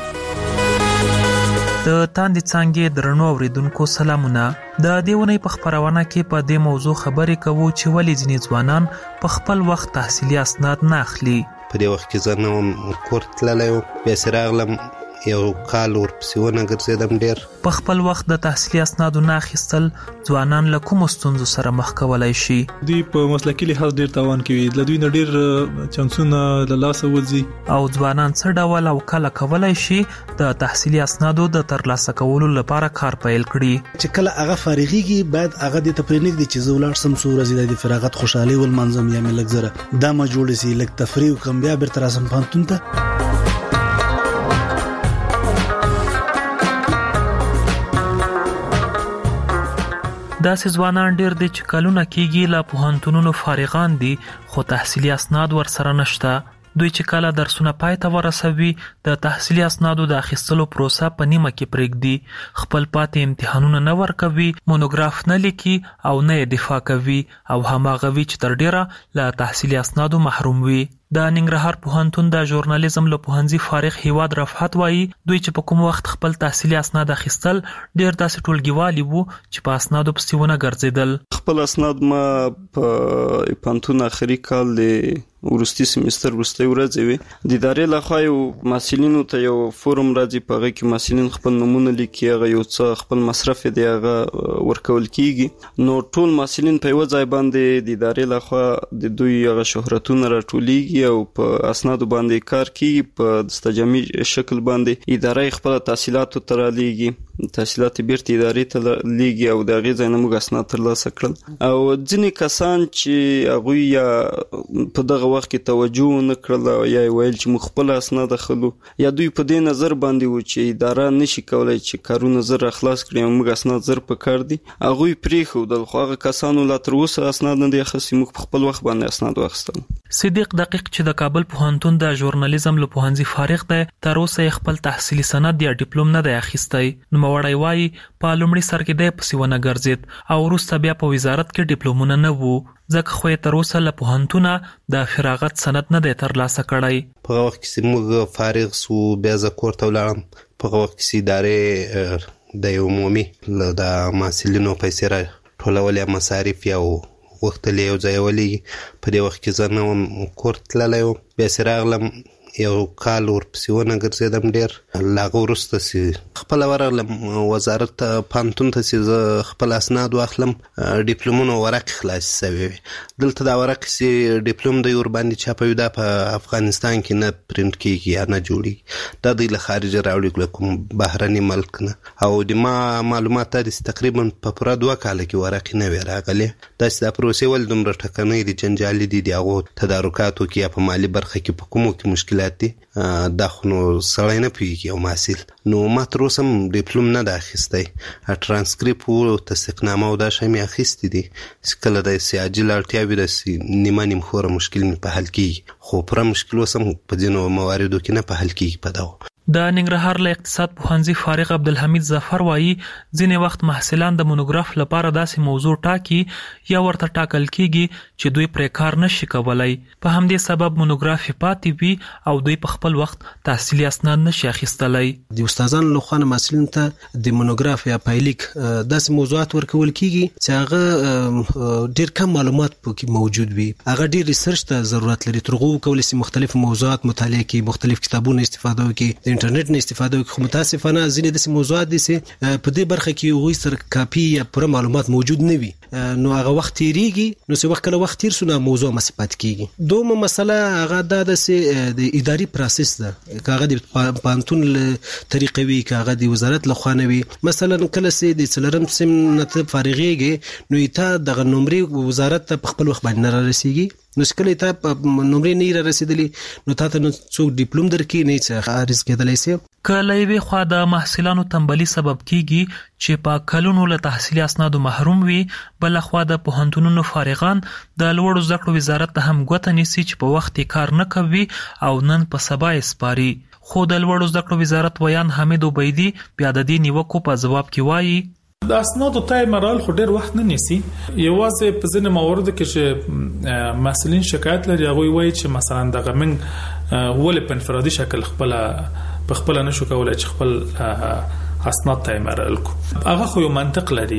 [SPEAKER 11] د تاندې څنګه درنو اوریدونکو سلامونه. د دیونی په خبرونه کې په دې موضوع خبرې کوو چې ولې ځینې ځوانان په خپل وخت تحصیلي اسناد نه اخلي.
[SPEAKER 12] په دې وخت کې زه نوم کور تللی وم بیا چې راغلم یو کال ورپسې ونه ګرځېدم. ډېر
[SPEAKER 11] په خپل وخت د تحصیلي اسنادو نه اخیستل ځوانان له کومو ستونزو سره مخ کولی شي.
[SPEAKER 13] دوی په مسلکي لحاظ ډېر تاوان کوي. له دوی نه ډېر چانسونه له لاسه وځي.
[SPEAKER 11] او ځوانان څه ډول او کله کولی شي د تحصیلي اسنادو د ترلاسه کولو لپاره کار پیل کړي.
[SPEAKER 14] چې کله هغه فارغيږي باید هغه د تفریح د چې زولار سم سور ازیده د فراغت خوشحالي ول منظم یا ملک زره دا ما جوړ سي لک تفریح کوم بیا بیرته راسم پانتون ته.
[SPEAKER 11] داسې ځوانان ډېر دي چې کلونه کېږي له پوهنتونونو فارغان دي خو تحصیلي اسناد ورسره نشته. دوی چې کله درسونه پای ته ورسوي د تحصیلي اسنادو د اخیستلو پروسه په نیمه کې پرېږدي، خپل پاتې امتحانونه نه ورکوي، مونوګراف نه لیکي او نه یې دفاع کوي او هماغه وي چې تر ډیره له تحصیلي اسنادو محروم وي. د ننګرهار پوهنتون د ژورنالیزم له پوهنځي فارغ هیواد رفعت وایي دوی چې په کوم وخت خپل تحصیلي اسناد اخیستل ډیر داسې ټولګیوالي وو چې په اسنادو پسې ونه ګرځېدل.
[SPEAKER 8] خپل اسناد ما په پوهنتون اخري کال د ورستي سیمستر وروستۍ ورځې وي د ادارې لخوا یو محصلینو ته یو فورم راځي، په هغه کې محصلین خپل نومونه لیکي، هغه یو څه خپل مصرف دی هغه ورکول کیږي. نو ټول محصلین په یو ځای باندې د ادارې لخوا د دوی هغه شهرتونه راټولیږي او په اسنادو باندې کار کیږي، په دستجامي شکل باندې ادارې خپل تحصیلاتو ته رالیږي، تحصیلات بیرته ادارې ته لیږي او د هغې ځای نه موږ اسناد ترلاسه کړل. او ځینې کسان چې هغوی یا په دغه وخت کې توجه نه کړل یا ویل چې موږ خپل اسناد اخلو، یا دوی په دې نظر باندې و چې اداره نشي کولای چې کارونه زر خلاص کړي او موږ اسناد زر پکار دي، هغوی پرېښودل. خو هغه کسانو لا تر اوسه اسناد نه دي اخیستي، موږ په خپل وخت باندې اسناد واخیستل.
[SPEAKER 11] صدیق دقیق چې د کابل پوهنتون د ژورنالیزم له پوهنځي فارغ دی، تر اوسه خپل تحصیلي سند یا ډیپلوم نه دی اخیستی. نوموړی وایي په لومړي سر کې دی پسې ونه ګرځېد او وروسته بیا په وزارت کې ډیپلومونه نه وو، ځکه خو یې تر اوسه له پوهنتونه د فراغت سند نه دی ترلاسه کړی.
[SPEAKER 12] په هغه وخت کې موږ فارغ سو، بیا زه کور ته ولاړم. په هغه وخت کې ادارې د یو عمومي د محصلینو پیسې را ټولولې، مصارف یا وختلې یو ځای ولېږي. په دې وخت کې زه نه وم کور تللی وم، بیا چې راغلم یو کال ورپسې ونه ګرځېدم ډېر. له هغه وروسته چې خپله ورغلم وزارت ته پوهنتون ته چې زه خپل اسناد واخلم، ډیپلومونو ورقې خلاصې سوې وې. دلته دا ورقې چې ډیپلوم دی ورباندې چاپوي، دا په افغانستان کې نه پرنټ کېږي یا نه جوړېږي، دا دوی له خارجه راوړي له کوم بهرني ملک نه. او د ما معلومات دا دي چې تقریبا په پوره دوه کاله کې ورقې نه وې راغلې. داسې دا پروسې ولې دومره ټکنۍ دي، جنجالي دي، د هغو تدارکاتو کې یا په مالي برخه کې په کومو کې مشکلات دي، دا خو نو سړی نه پوهېږي او محصل. نو ما تر اوسه هم ډیپلوم نه ده اخیستی، ټرانسکریپ و تصدیقنامه او دا شی مې اخیستي دي چې کله داسې عاجل اړتیا وي داسې نیمه نیم خوره مشکل مې په حل کېږي، خو پوره مشکل اوس هم په ځینو مواردو کې نه په حل کېږي. په دغو
[SPEAKER 11] د ننګرهار له اقتصاد پوهنځي فارغ عبدالحمید ظفر وایي ځینې وخت محصلان د مونوګراف لپاره داسې موضوع ټاکي یا ورته ټاکل کیږي چې دوی پرې کار نشي کولای، په همدې سبب مونوګراف پاتې وي او دوی په خپل وخت تحصیلي اسناد نشي اخیستلی.
[SPEAKER 14] د استادانو له خوا محصلینو ته د مونوګراف یا پایلیک داسې موضوعات ورکول کیږي چې هغه ډیر کم معلومات پکې موجود وي، هغه ډیر ریسرچ ته ضرورت لري، تر هغو کولی شي مختلف موضوعات مطالعه کړي، مختلف کتابونه استفاده وکړي، انټرنیټ نه استفاده وکړي. خو متاسفانه ځینې داسې موضوعات دي چې په دې برخه کې هغوی سره کاپي یا پوره معلومات موجود نه وي، نو هغه وخت تیریږي، نو چې وخت کله وخت تیر سو نو موضوع ماسې پاتې کیږي. دومره مسله هغه دا داسې د اداري پروسس ده، که هغه د پوهنتون طریقه وي که هغه د وزارت لخوا نه وي. مثلا کله چې د څلورم سیم نه ته فارغېږې نو ته دغه نمرې وزارت ته په خپل وخت باندې نه رارسېږي، نو چې ته نمرې نه را رسېدلې نو تا ته نو څوک ډیپلوم درکړي نه چې عارض کېدلی شي.
[SPEAKER 11] که له یوې خوا د محصلانو تنبلي سبب کیږي چې په کلونو له تحصیلي اسنادو محروم وي، بل خوا د پوهنتونونو فارغان د لوړو زده کړو وزارت ته هم ګوته نیسي چې په وخت کار نه کوي او نن په سبا یې سپاري. خو د لوړو زده کړو وزارت ویان حمید عبیدي بیا د دې نیوکو په ځواب کې وایي
[SPEAKER 13] د اسنادو تای مرحله خو ډیر وخت نه نیسي، یوازې په ځینې مواردو کې چې مسؤلین شکایت لري هغوی وایي چې مثلا دغه من ولې په انفرادي شکل خپل په خپل نشو کولای چې خپل اسناد تای مرحله کو. هغه خو یو منطق لري،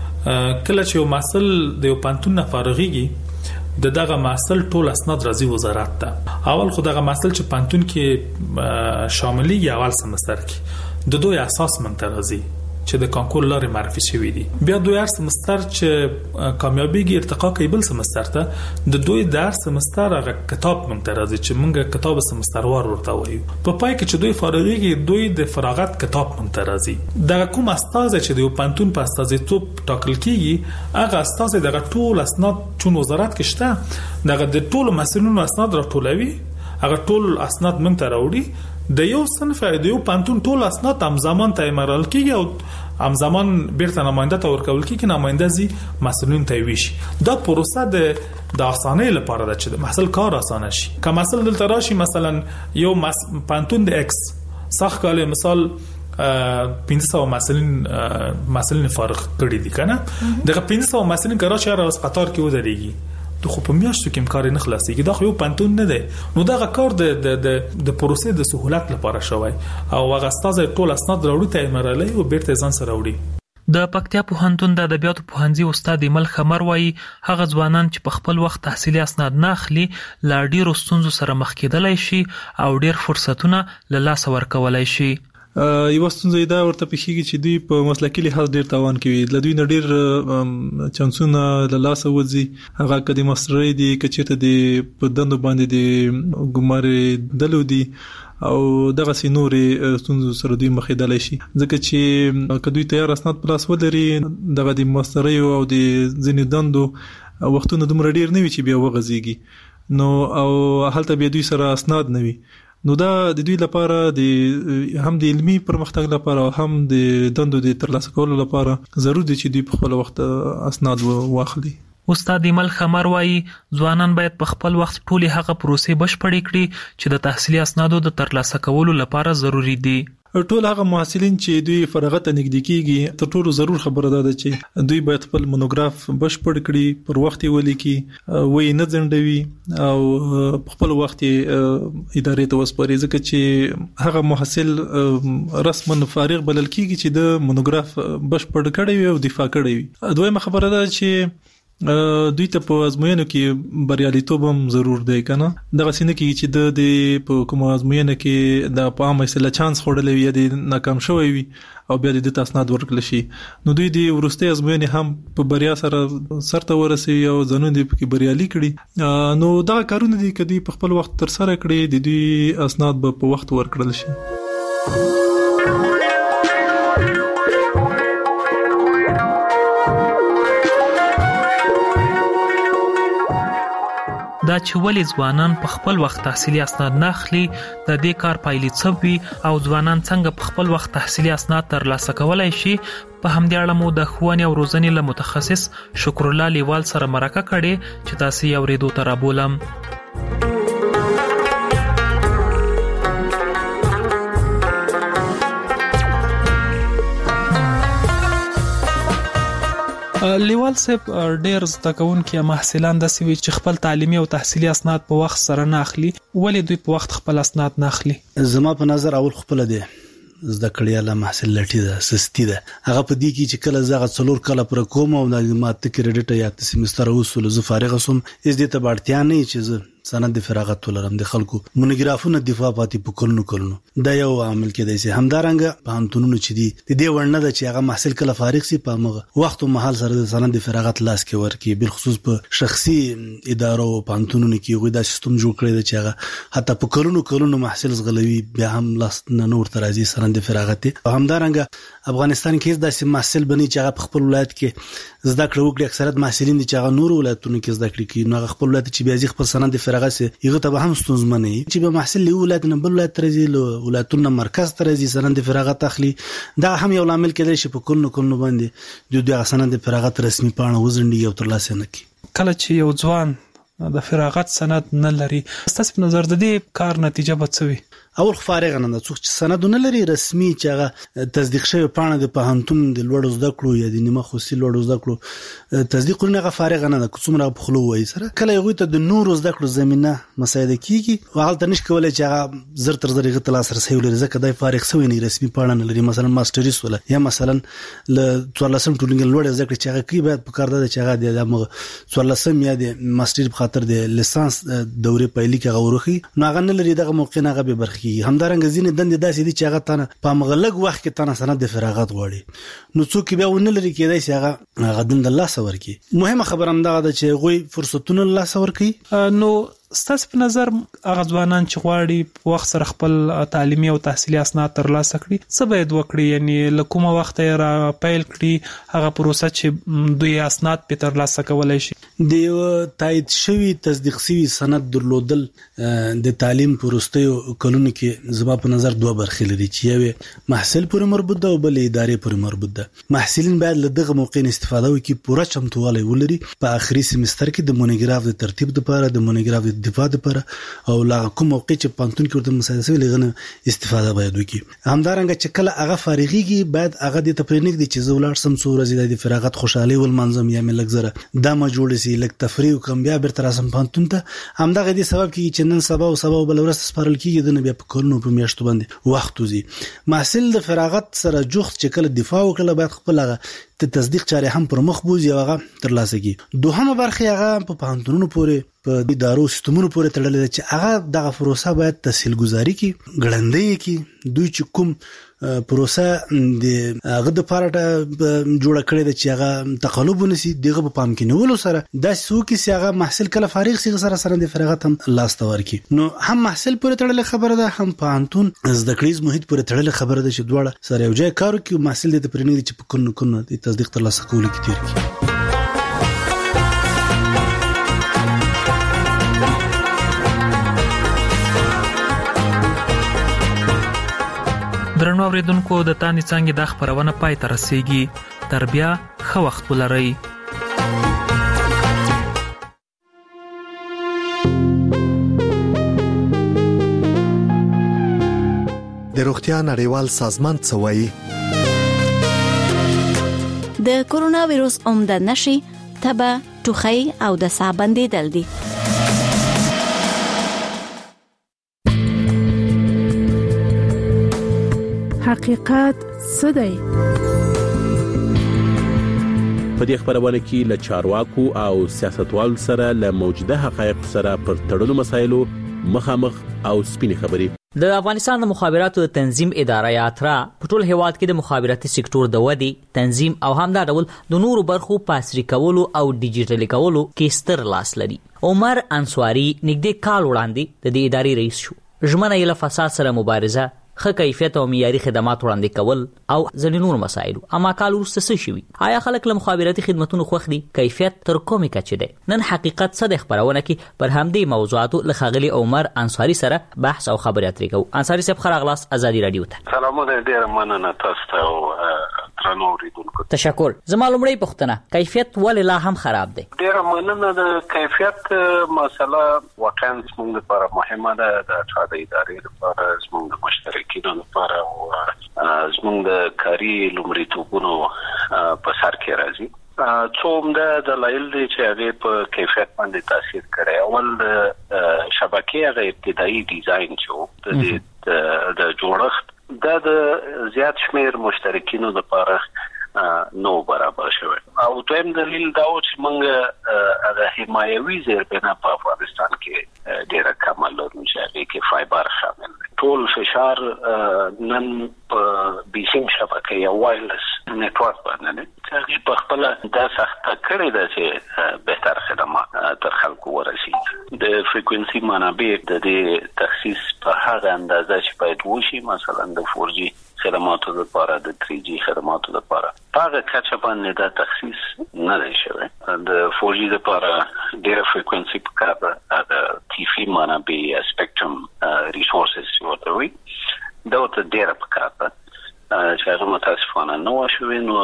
[SPEAKER 13] کله چې یو مسؤل د یو پانتون نه فارغيږي د دغه مسؤل ټول اسناد راځي وزارت ته. اول خو دغه مسؤل چې پانتون کې شاملي اول سمستر کې د دوی اساس منته راځي چې د کانکور لارې معرفي شوی دي، بیا دوی هر سمستر چې کامیابیږي ارتقا کوي بل سمستر ته د دوی د هر سمستر هغه کتاب مونږ ته راځي چې مونږ کتاب سمستروار ورته وایو. په پای کې چې دوی فارغېږي دوی د فراغت کتاب مونږ ته راځي. دغه کوم استاد چې د یو پانتون په استازیتوب ټاکل کیږي هغه استاد دغه ټول اسناد چون وزارت کې شته دغه د ټول مسؤلینو اسناد راټولوي، هغه ټول اسناد مونږ ته راوړي، د یو صنف د یو پانتون ټول اسناد همزمان ته مرال کیږي او همزمان بیرته نماینده ته ورکول کیږي، نماینده زی مسؤلین ته ویشي. دا پروسه د د اسانۍ لپاره د چې د محصل کار اسانه شي. که محصل دلته راشي مثلا یو مس... پانتون د ایکس صح کاله مثال پنځه سوه محصلین محصلین فارغ کړي دي کنه دغه پنځه سوه محصلین کراچي هر ورځ قطار کې ودرېږي ته خو په میاشتو کې امکان نه خلاصيږي. دا خو یو پانتون نه دی. نو دا کار د د د د پروسې د سهولت لپاره شوی او هغه استاد ټول اسناد راوړي ته امرالي او بیرته ځان سره راوړي.
[SPEAKER 11] د پکتیا پوهنتون د ادبیاتو پوهنځي استاد ایمل خمر وایي هغه ځوانان چې په خپل وخت تحصیلي اسناد نه اخلي لا ډیرو ستونزو سره مخ کېدلای شي او ډیر فرصتونه له لاسه ورکولای شي.
[SPEAKER 15] یو ستونزه دا ورته پېښیږي چې دوی په مسلکي لحاظ ډیر تاوان کوي. له دوی نه ډیر چانسونه له لاسه وځي. هغه کدي مستری دي کچته دي په دندو باندې دي ګمارې دلو دي او دغه سينوري ستونزو سره دوی مخېدلای شي ځکه چې کدوې تیار اسناد پلاس ولري دغه د مستری او د ځینې دندو وختونه دومره ډیر نه وي چې بیا وغځيږي نو او هلته به دوی سره اسناد نه وي. نو دا د دوی لپاره د هم د علمي پرمختګ لپاره او هم د دندو د ترلاسه کولو لپاره ضروري دي چې دوی په خپل وخت اسناد واخلي.
[SPEAKER 11] استاد ایمل خمر وایي ځوانان باید په خپل وخت ټولې هغه پروسې بشپړې کړي چې د تحصیلي اسنادو د ترلاسه کولو لپاره ضروری دي.
[SPEAKER 15] ټول هغه محصلین چې دوی فارغت نږدې کیږي تر ټولو ضرور خبره ده چې دوی باید خپل مونوګراف بشپړ کړي پر وخت ولیکي وې نه ځنډوي او خپل وخت ادارې ته وسپاري ځکه چې هغه محصل رسما فارغ بلل کیږي چې د مونوګراف بشپړ کړي او دفاع کړي. دویمه خبره ده چې دوی ته په ازموینو کې بریالیتوب هم ضرور دی کنه دغه سینه کې چې د په کوم ازموینه کې د په عامه سره چانس خوړلې وي د ناکام شوی وي او بیا د تاسناد ورکړل شي نو دوی د ورسته ازموینه هم په بریا سره سرته ورسي او ځنون دي په بریالي کړي. نو دا کارونه دي کدي په خپل وخت تر سره کړي د دوی اسناد په وخت ورکړل شي.
[SPEAKER 11] دا چې ولې ځوانان په خپل وخت تحصیلي اسناد نه اخلي د دې کار پایلې څه وي او ځوانان څنګه په خپل وخت تحصیلي اسناد ترلاسه کولای شي په همدې اړه مو د ښوونې او روزنې له متخصص شکر الله لیوال سره مرکه کړې چې تاسو یې اورېدو ته رابولم. لیوال صاحب ډیر زده کوونکي محصلان د سوي چې خپل تعلیمي او تحصیلي اسناد په وخت سره نه اخلي ولې دوی په وخت خپل اسناد نه اخلي؟
[SPEAKER 16] زما په نظر اول خپل دی زده کړی له محصل لټي ده سستی ده هغه په دې کې چې کله زغه څلور کله پر کوم او د ماته کریډټ یا سیمستر وصول زه فارغ سوم از دې ته اړتیا نه چې سند فراغت ولرم د خلکو مونوګرافونه دفاع پاتې په کلونو کلونو دا یو عامل کې دی. همدارنګه په همتونونو چې دي د دې ورنه ده چې هغه محصل کله فارغ سي په مغه وخت او محل سره د سند فراغت لاس کې ورکی بل خصوص په شخصي ادارو په همتونونو کې غوډه سیستم جوړ کړی دی چې هغه حتی په کلونو کلونو محصل زغلوي بیا هم لاس نه نور ترازی سند فراغت. همدارنګه افغانستان کې داسې محصل بني چې هغه په خپل ولایت کې زده کړه وکړي اکثریت محصلین دي چې هغه نور ولایتونو کې زده کړي کوي نو خپل ولایت چې بیا خپل سند فراغت سي یغه ته هم ستونزمنه چې به محصل له ولایت نه بل ولایت ترځي له ولایتونو مرکز ترځي سند فراغت اخلي دا هم یو عامل کېدای شي په کلونو کلونو باندې د دوه سند فراغت رسمي پاڼه وزندي او ترلاسه نه کی.
[SPEAKER 11] کله چې یو ځوان د فراغت سند نه لري تاسو په نظر د دې کار نتیجه به څه وي؟
[SPEAKER 16] اول فارغ نه څوک چې سند نه لري رسمي چې هغه تصدیق شوی پاڼه د پهانتون د لوړ زده کړو یا د نیمه خصوصي لوړ زده کړو تصدیق نه هغه فارغ نه د کومره په خلو وای سره کله یو ته د نور زده کړو زمينه مساعده کیږي او هغه تنش کولای چې هغه زر تر زر غته لاس رسول لري ځکه دای فارغ سوی نه رسمي پاڼه نه لري مثلا ماستریس ولا یا مثلا ل څوارلسم ټولنګ لوړ زده کړو چې هغه کی باید په کار ده چې هغه د څوارلسم یا د ماستر په خاطر د لیسانس دورې پایلې کې غوړخي نو هغه نه لري دغه موقع نه هغه به برخي. همدارنګه ځینې دندې داسې دي چې هغه تنه په مغلق وخت کې تنه سند فراغت غواړي نو څوک بیا ونه لري کېدای چې هغه هغه دند الله سور کی. مهمه خبره هم دا ده چې غوي فرصتونه الله سور کی.
[SPEAKER 11] نو ستاسو په نظر هغه ځوانان چې غواړي په وخت سره خپل تعلیمي او تحصیلي اسناد ترلاسه کړي څه باید وکړي یعنی له کومه وخت را پیل کړي هغه پروسه چې دوی اسناد په ترلاسه کولای شي؟
[SPEAKER 16] د یو تایید شوی تصدیق شوی سند درلودل د تعلیم پروستیو کلونو کې زما په نظر دوه برخې لري چې یو محصل پورې مربوط ده او بل ادارې پورې مربوط ده. محصلین باید له دغه موقع استفاده وکړي، پوره چمتووالی ولري په آخري سیمستر کې د مونوګراف د ترتیب لپاره، د مونوګراف د دفاع لپاره او لا کوم موقع چې پانتون کې ورته مساعده شوی لغنه استفاده باید وکړي. همدارنګه چې کله هغه فارغيږي باید هغه د تپرینګ د چې زولار سم څو ورځې د فراغت خوشحالي ول منظم یا ملک زره دا ما جوړ سي لک تفریح کوم بیا بیرته راسم پانتون ته. همدغه دي سبب کې چې نن سبا او سبا بل ورځ سپارل کیږي د نبی په کولونو په میاشتو باندې وخت وزي. محصل د فراغت سره جوخت چې کله دفاع وکړي باید خپل هغه ته تصدیق چارې هم پر مخ بوزي او هغه ترلاسه کړي. دوهمه برخه هغه په پانتونونو پورې په ادارو سیستمونو پورې تړلې ده چې هغه دغه پروسه باید تسهیل گزاري کړي، ګړندۍ کړي. دوی چې کوم پروسه د هغه د پاره جوړ کړی د چې هغه تقلب ونسی دغه په پام کې نیولو سره د سو کې چې هغه محصل کله فارغ سي سره سره د فراغت هم لاس تور کی. نو هم محصل پورې تړلې خبره ده، هم پانتون زده کړیز محیط پورې تړلې خبره ده چې دواړه سره یو ځای کارو کوي. محصل د پرېنګ چې په کونو کونو د تصدیق ترلاسه کولو کې تیر کی.
[SPEAKER 11] درنو اوریدونکو د تاندې څنګه د خبرونه پای ته رسیږي. تر بیا ښه وخت ولرئ.
[SPEAKER 18] د روغتیا نړیوال سازمان څه وایي؟
[SPEAKER 20] د کورونا وایروس عمده نشي تبه، ټوخی او د ساه بندیدل دي.
[SPEAKER 23] حقیقت څه دی؟
[SPEAKER 21] په دې خبرونه کې له چارواکو او سیاستوالو سره له موجوده حقایق سره پر تړلو مسایلو مخامخ او سپینې خبرې.
[SPEAKER 22] د افغانستان د مخابراتو تنظیم اداره یا اترا په ټول هیواد کې د مخابراتي سکتور د ودی تنظیم او همدا ډول د نورو برخو پاسري کولو او ډیجیټل کولو کې ستر لاس لري. عمر انصاری نږدې کال وړاندې د دې ادارې رئیس شو. ژمنه یې له فساد سره مبارزه، ښه کیفیت او معیاري خدمات وړاندې کول او ځینې نور مسایل. اما کال وروسته څه شوي؟ آیا خلک له مخابراتي خدماتو خوښ دي؟ کیفیت تر کومه کچه دی؟ نن حقیقت څه د خبرونه کې پر همدې موضوعاتو له ښاغلي عمر انصاری سره بحث او خبرې اترې کوو. انصاری صاحب ښه راغلاست ازادي رادیو ته.
[SPEAKER 24] سلامونه، ډېره مننه تاسو ته او درنو اوریدونکو.
[SPEAKER 22] تشکر. زما لومړی پوښتنه، کیفیت ولې لا هم خراب دی؟
[SPEAKER 24] ډېره مننه. د کیفیت مسله واقعا زموږ لپاره مهمه ده، د چا د ادارې لپاره، زموږ د مشترکینو لپاره او زموږ د کاري لومړیتوبونو په سر کې راځي. څو عمده دلایل دي چې هغه په کیفیت باندې تاثیر کوي. اول د شبکې هغه ابتدایي ډیزاین چې د د جوړښت دا د زیات شمیر مشترکینو لپاره نو برابر شوی. او دویم دلیل دا و چې موږ هغه حمایوي زیربنا په افغانستان کې ډېره کم لرو چې هغه کې فایبر شامل دی. ټول فشار نن په بیسیم شبکه یا وایرلس نیټورک باندې چې هغه په خپل دا سخته کړی ده چې بهتر خدمات تر خلکو ورسیږي. د فریکوئنسي منابع د دې تخصیص په هغه اندازه چې باید وشي، مثلا د فور جی خدماتو لپاره، د تری جی خدماتو لپاره هغه کچه باندې د تخصیص نه دی شوی. د فور جی لپاره ډېره فریکوئنسي په کار ده، د ټي فی منابع یا سپیکټرم ریسورسز ورته وي، دا ورته ډېره په کار ده چې هغه متاسفانه نه و شوی. نو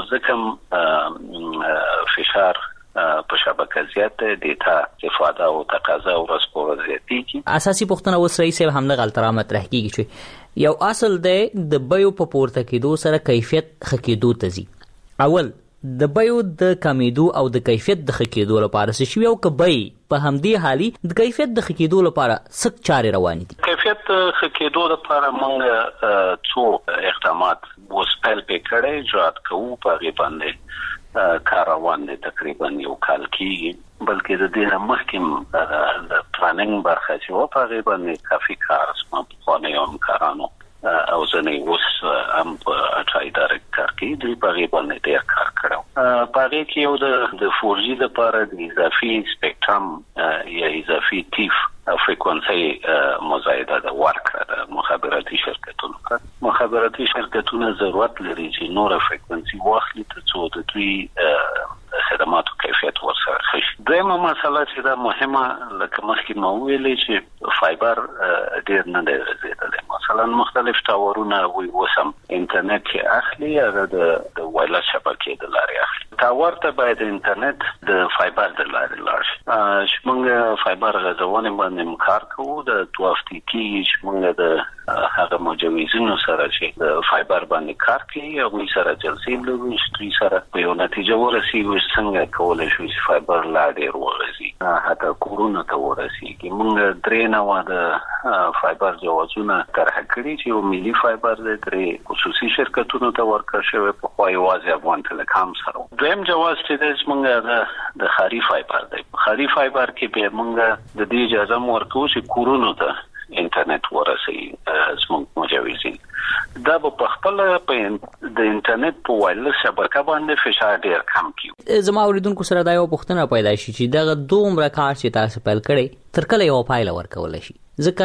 [SPEAKER 24] ځکه فشار په شبکه زیات ډیټا استفاده او تقاضا او رسپور زیاتېږي.
[SPEAKER 22] اساسي پوښتنه اوس رئیس صاحب هم غلط را مطرح کیږي چې یو اصل دی د بیو په پورته کېدو سره کیفیت ښه کېدو ته ځي. اول د بیو د کمیدو او د کیفیت د ښه کېدو لپاره څه شوي او که بیې په همدې حالي د کیفیت د ښه کېدو لپاره څه چارې روانې دي؟
[SPEAKER 24] کیفیت ښه کېدو لپاره موږ څو اقدامات اوس پیل پې کړی، اجرات کوو، په هغې باندې کار روان دی تقریبا یو کال کېږي. بلکې د دې نه مخکې د پلانینګ برخه چې وه په هغې باندې کافي کار زما پخوانیو همکارانو او ځینې اوس هم په اټرا اداره کې کار کوي، دوی په هغې باندې ډېر کار کړی. په هغې کې یو د فور جي لپاره د اضافي سپیکټرم یا اضافي ټیف فریکوئنسي مزایده ده ورکړه د مخابراتي شرکتونو ته. مخابراتي شرکتونه ضرورت لري چې نوره فریکوئنسي واخلي تر څو د دوی خدماتو کیفیت ورسره ښه شي. دویمه مسله چې دا مهمه لکه مخکې مو ویلې چې فایبر ډیر نه دی رسیدلی، مثلا مختلف ټاورونه وي وسم انټرنیټ کې اخلي هغه د وایرلس شبکې د لارې اخلي. ټاور ته باید انټرنیټ د فایبر د لارې لاړ شي. چې موږ فایبر غځونې باندې کار کوو، د دوه هفتې کېږي چې موږ د هغه مجوزینو سره چې د فایبر باندې کار کوي هغوی سره جلسې لرو چې دوی سره په یو نتیجه ورسېږو چې څنګه کولی شو چې فایبر لا ډېر وغځي، حتی کورونو ته ورسېږي. موږ درې نوعه د فایبر جوازونه طرحه کړي چې یو ملي فایبر دی، درې خصوصي شرکتونو ته ورکړل شوی، پخوا یوازې افغان ټیلیکام سره. دویم جواز چې دی زموږ هغه د ښاري فایبر دی. په ښاري فایبر کې بیا موږ د دې اجازه هم ورکوو چې کورونو ته انټرنیټ ورسوي زموږ مجوزین. دا به په خپل په د انټرنیټ په وایرلس شبکه باندې فشار ډیر کم کړي.
[SPEAKER 22] زما اوریدونکو سره دا یو پوښتنه پیدا شي چې دغه دومره کار چې تاسو پیل کړی تر کله یو پایله ورکول شي؟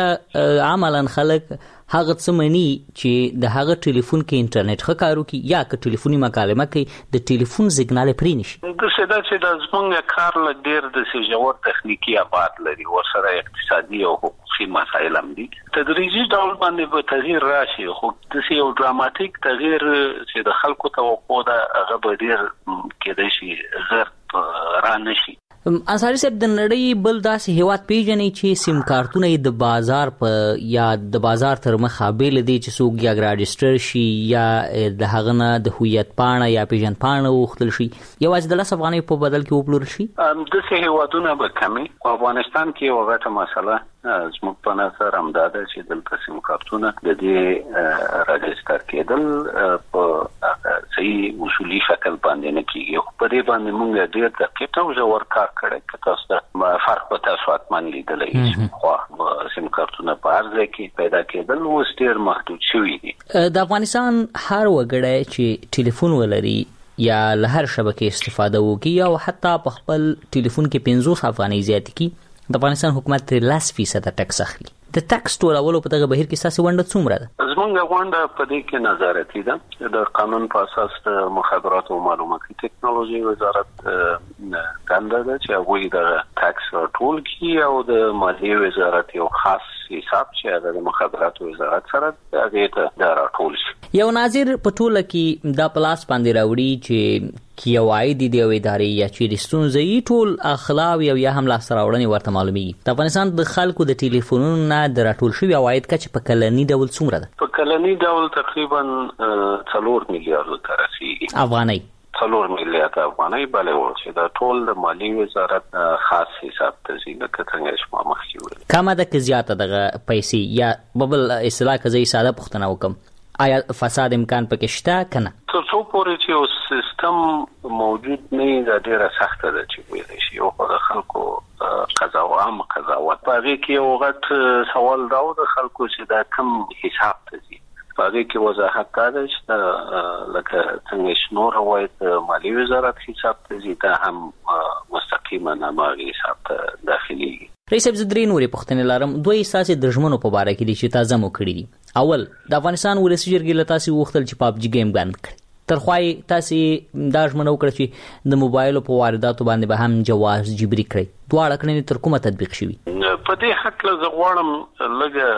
[SPEAKER 22] ځکه عملاً خلک هغه څه مني چې د هغه ټلیفون کې انټرنیټ ښه کار وکړي یا که ټلیفوني مکالمه کوي د ټلیفون سیګنال پرې نشي.
[SPEAKER 24] د څه دا چې د زموږ کار له ډیر د ژور تخنیکي ابعاد لري، ورسره اقتصادي او حقوقي مسایل هم دي. تدریجي ډول باندې به تغییر راشي، خو داسې یو ډراماتیک تغییر چې د خلکو توقع ده هغه به ډیر کېدای شي غیر را نشي.
[SPEAKER 22] انصاري صاحب، د نړۍ بل داسې هیواد پیژنئ چې سیم کارتونه یې د بازار په یا د بازار تر مخه بیل دي چې څوک یا راجسټر شي یا د هغه نه د هویت پاڼه یا پیژند پاڼه وغوښتل شي یوازې د لس افغانۍ په بدل کې وپلورل شي؟
[SPEAKER 24] داسې هیوادونه به کمې. په افغانستان کې یوه غټه مسله زموږ په نظر همدا ده چې دلته سیم کارتونه د دې راجسټر کېدل په صحیح اصولي شکل باندې نه کېږي. خو په دې باندې موږ ډېر دقیق او ژور کار کړی، که تاسو ته فرق به تاسو حتما لیدلی شئ. خو سیم کارتونه په هر ځای کې پیدا کېدل اوس ډېر محدود شوي دي.
[SPEAKER 22] د افغانستان هر وګړی چې ټلیفون ولري یا له هر شبکې استفاده وکړي او حتی په خپل ټلیفون کې پنځوس افغانۍ زیاتې کړي، د افغانستان حکومت ترې لس فیصده ټکس اخلي. د ټکس ټولولو په دغه بهیر کې ستاسې ونډه څومره ده؟
[SPEAKER 24] زموږ ونډه په دې کې نظارتي ده. د قانون په اساس د مخابراتو او معلوماتي ټکنالوژي وزارت دنده ده چې هغوی د ټکس راټول کړي او د مالیې وزارت یو خاص حساب چې هغه د مخابراتو وزارت سره هغې ته دا راټول شي.
[SPEAKER 22] یو ناظر په ټوله کې دا پلاس باندې راوړي چې کې یو عاید دی او ادارې یا چې ستونزې ټول اخلاوي او یا هم لاسته راوړنې ورته معلومیږي. د افغانستان د خلکو د ټلیفونونو نه د راټول شوي عواید کچه په کلني ډول څومره ده؟
[SPEAKER 24] په کلني ډول تقریبا څلور میلیارډو ته رسیږي
[SPEAKER 22] افغانۍ.
[SPEAKER 24] څلور میلیارډ افغانۍ بلې وو چې دا ټول د مالیې وزارت خاص حساب ته ځي. لکه څنګه چې ما مخکې ویل
[SPEAKER 22] کمه ده که زیاته دغه پیسې؟ یا ببل اصطلاح که زه یې ساده پوښتنه وکړم، آیا فساد امکان پکې شته که نه؟
[SPEAKER 24] تر څو پورې چې یو سیستم موجود نه وي دا ډېره سخته ده چې ویلی شي. یو خو د خلکو قضاوت عام قضاوت په هغې کې یو غټ سوال دا و د خلکو چې دا کم حساب ته ځي. په هغې کې وضاحت دا ده چې دا لکه څنګه چې نور عواید مالیې وزارت حساب ته ځي دا هم مستقیما هماغې حساب ته داخلېږي.
[SPEAKER 22] رئیس صاحب، زه درې نورې پوښتنې لرم. دوی ستاسې د ژمنو په باره کې دي چې تازه مو کړي دي. اول، د افغانستان ولسي جرګې له تاسې وغوښتل چې پابجي گیم بند کړي. ترخوا یې تاسې دا ژمنه وکړه چې د موبایلو په وارداتو باندې به هم جواز جبري کړئ. دواړه کړنې تر کومه تطبیق شوي؟
[SPEAKER 24] په دې هکله زه غواړم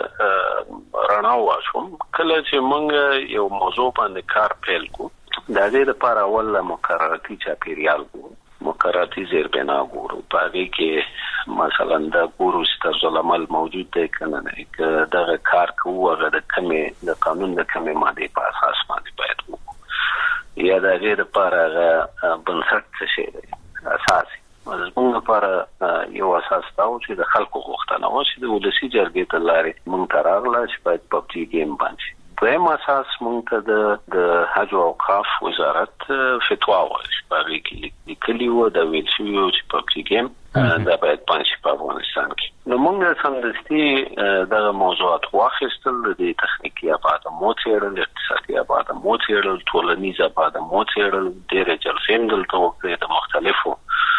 [SPEAKER 24] لږه رڼا واچوم. کله چې موږ یو موضوع باندې کار پیل کړو د هغې دپاره اول مقرراتي چاپېریال ګورو، مقرراتي زیربنا ګورو. په هغې کې مثلا دا ګورو چې طرزالعمل موجود دی که نه دی، که دغه کار کوو هغه د کمې د قانون د کمې مادې په اساس باندې باید وکړو، یا د هغې دپاره هغه بنسټ څه شی دی اساسي. زموږ لپاره یو اساس دا و چې د خلکو غوښتنه وه چې د ولسي جرګې ته لارې موږ ته راغله چې باید پبجي گیم بند شي. دویم اساس موږ ته د حج او اوقاف وزارت فتوا وه چې په هغې کې لیکلي وه دا ویل شوي وو چې پبجي گیم دا باید بند شي په افغانستان کې. نو موږ سمدستي دغه موضوعات واخیستل، د دې تخنیکي ابعاد مو څېړل، اقتصادي ابعاد مو څېړل، ټولنیز ابعاد مو څېړل، ډېرې جلسې هم دلته وکړې د مختلفو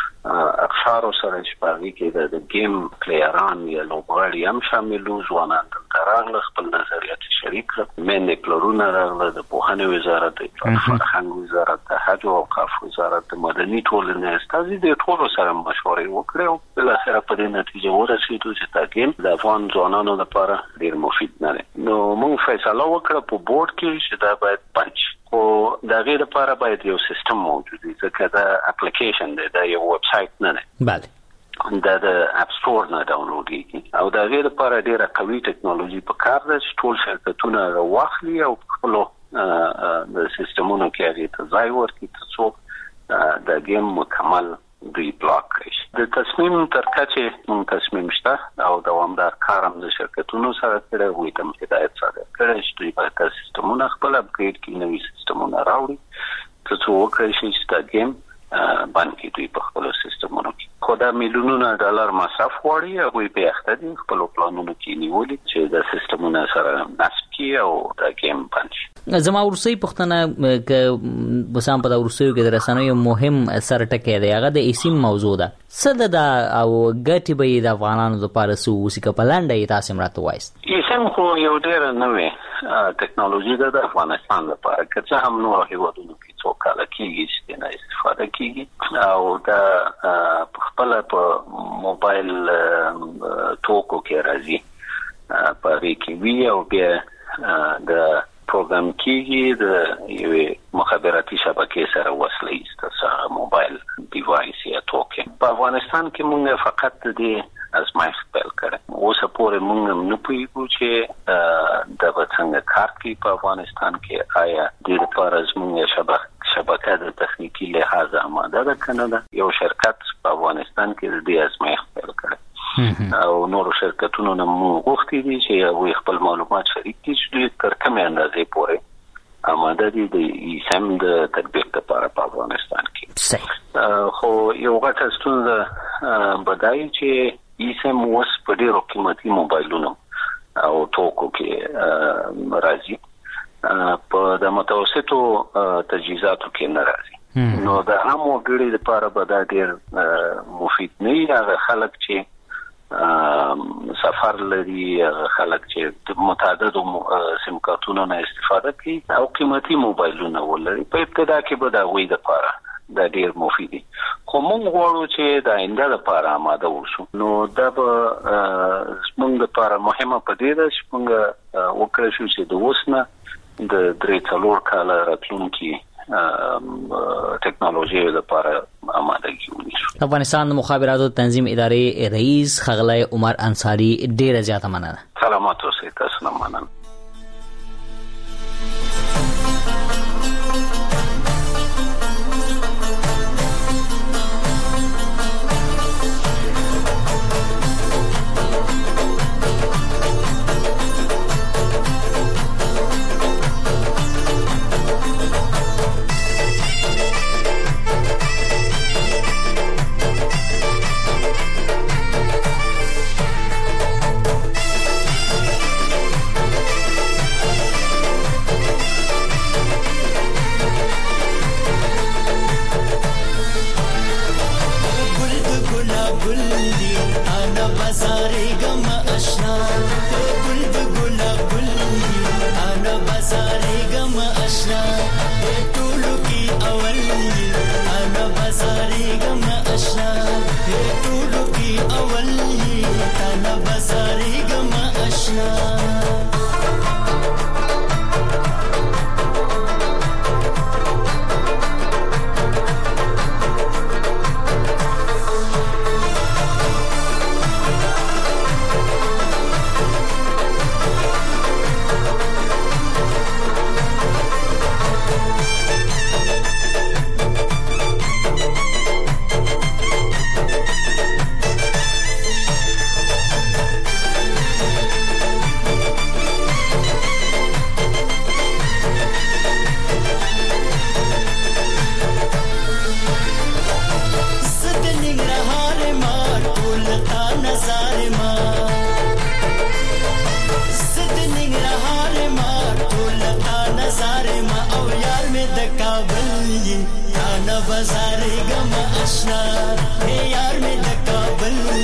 [SPEAKER 24] اقشارو سره چې په هغې کې د ګیم پلیران یا لوبغاړي هم شامل وو. ځوانان دلته راغله، خپل نظریات شریک جاري کړ. مېندې پلرونه راغله، د پوهنې وزارت، د فرهنګ وزارت، د حج او اوقاف وزارت، د مدني ټولنې استازي د ټولو سره مشورې وکړې او بل سره په دې نتیجه ورسېدو چې دا ګیم د افغان ځوانانو لپاره ډیر مفید نه دی. نو موږ فیصله وکړه په بورډ کې چې دا باید بند شي. او دا غیر لپاره باید یو سیستم موجود وي، ځکه دا اپلیکیشن دی، دا یو ویب سایټ نه دی.
[SPEAKER 22] بله.
[SPEAKER 24] دا د اپ سټور نه ډاونلوډ کیږي او دا غیر لپاره ډیره قوي ټکنالوژي په کار ده چې ټول شرکتونه واخلي او خپل د سیستمونو کې هغه ته ځای ورکړي ترڅو دا گیم مکمل دوی بلاک کړي. د تصمیم تر کچه مون تصمیم شته او دوامدار کارم د شرکتونو سره کړی وي، تم هدایت سره کړی چې دوی په سیستمونو خپل اپګریډ کړي، نوي سیستمونه راوړي ترڅو وکړي چې دا گیم باندې دوی په خپل سیستمونو کې خو دا میلیونونه ډالر مصرف غواړي او دوی په اخته دي خپل پلانونو کې نیولي چې دا سیستمونه سره نصب کړي او دا گیم باندې.
[SPEAKER 22] زما ورسې پښتنه ک بسام په دا ورسې کې درسنوي مهم سر ټکی دی، هغه د اسیم موضوع ده. څه دا او ګټي به د افغانانو لپاره سو وسیک په لاندې تاسو مرته وایست.
[SPEAKER 24] اسیم خو یو ډیر نوې ټکنالوژي ده د افغانستان لپاره، که څه هم نور هیوادونو کې څو کاله کېږي چې نه استفاده کیږي او دا خپل په موبایل توکو کې راځي په کې وی او بیا د پروګرام کېږي د یو مخابراتي شبکې سره وصلې ستاسو موبایل ډیوایس یا توکي. په افغانستان کې موږ فقط د ازمایښت پیل کړو. اوس پورې موږ نه پوهیږو چې د څنګه کار کوي په افغانستان کې، آیا د لپاره زموږ شبکه شبکه د تخنیکی لحاظ آماده ده کنه ده. یو شرکت په افغانستان کې د دې ازمایښت پیل کړ او نور شرکتونو نه موږ غوښتي دي چې وي خپل معلومات شریک کړي چې دوی تر کومه اندازې پورې آماده دي د ایسم د تطبیق لپاره په افغانستان کې. خو یو غټه ستونزه بدایي چې ایسم اوس په ډیرو قیمتي موبایلونو او توکو کې راځي، په د متوسطو تجهیزاتو کې نه راځي. نو د عامو ګړي لپاره به دا ډیر مفید نه وي. هغه خلک چې سفر لري، هغه خلک چې متعدد سیم کارتونو نه استفاده کوي او قیمتي موبایلونه ولري، په ابتدا کې به دا وي لپاره دا ډیر مفید دي. خو موږ غواړو چې د آینده لپاره آماده وشو. نو دا به موږ لپاره مهمه پدې ده چې موږ وکړو چې د اوسنه د درې څلور کاله راتلونکي ټکنالوژي لپاره آمادګي ونیسو.
[SPEAKER 22] افغانستان مخابراتو تنظیم ادارې رئیس ښاغلی عمر انصاری ډیره زیاته مننه.
[SPEAKER 24] سلامات اوسئ، تاسو نه مننه.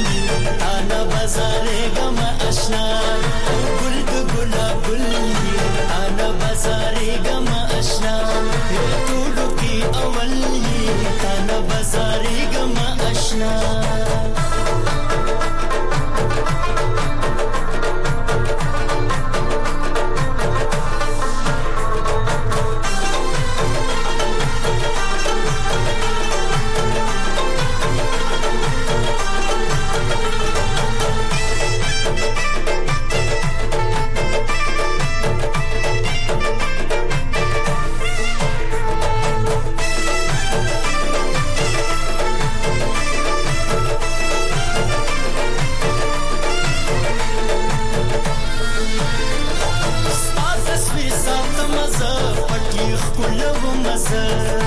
[SPEAKER 1] Ashna, gul gul gul خلو مزه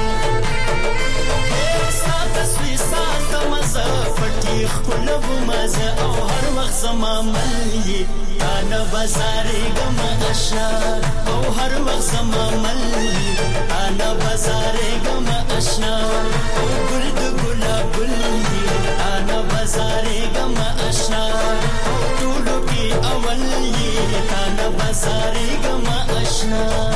[SPEAKER 1] ساته سوي ساته مزه پټي خلو مزه او هر وخت زما ملي انا بازارې غم اشنا او هر وخت زما ملي انا بازارې غم اشنا او ګل د ګلاب ګلي انا بازارې غم اشنا ټولو کې اول یې انا بازارې غم اشنا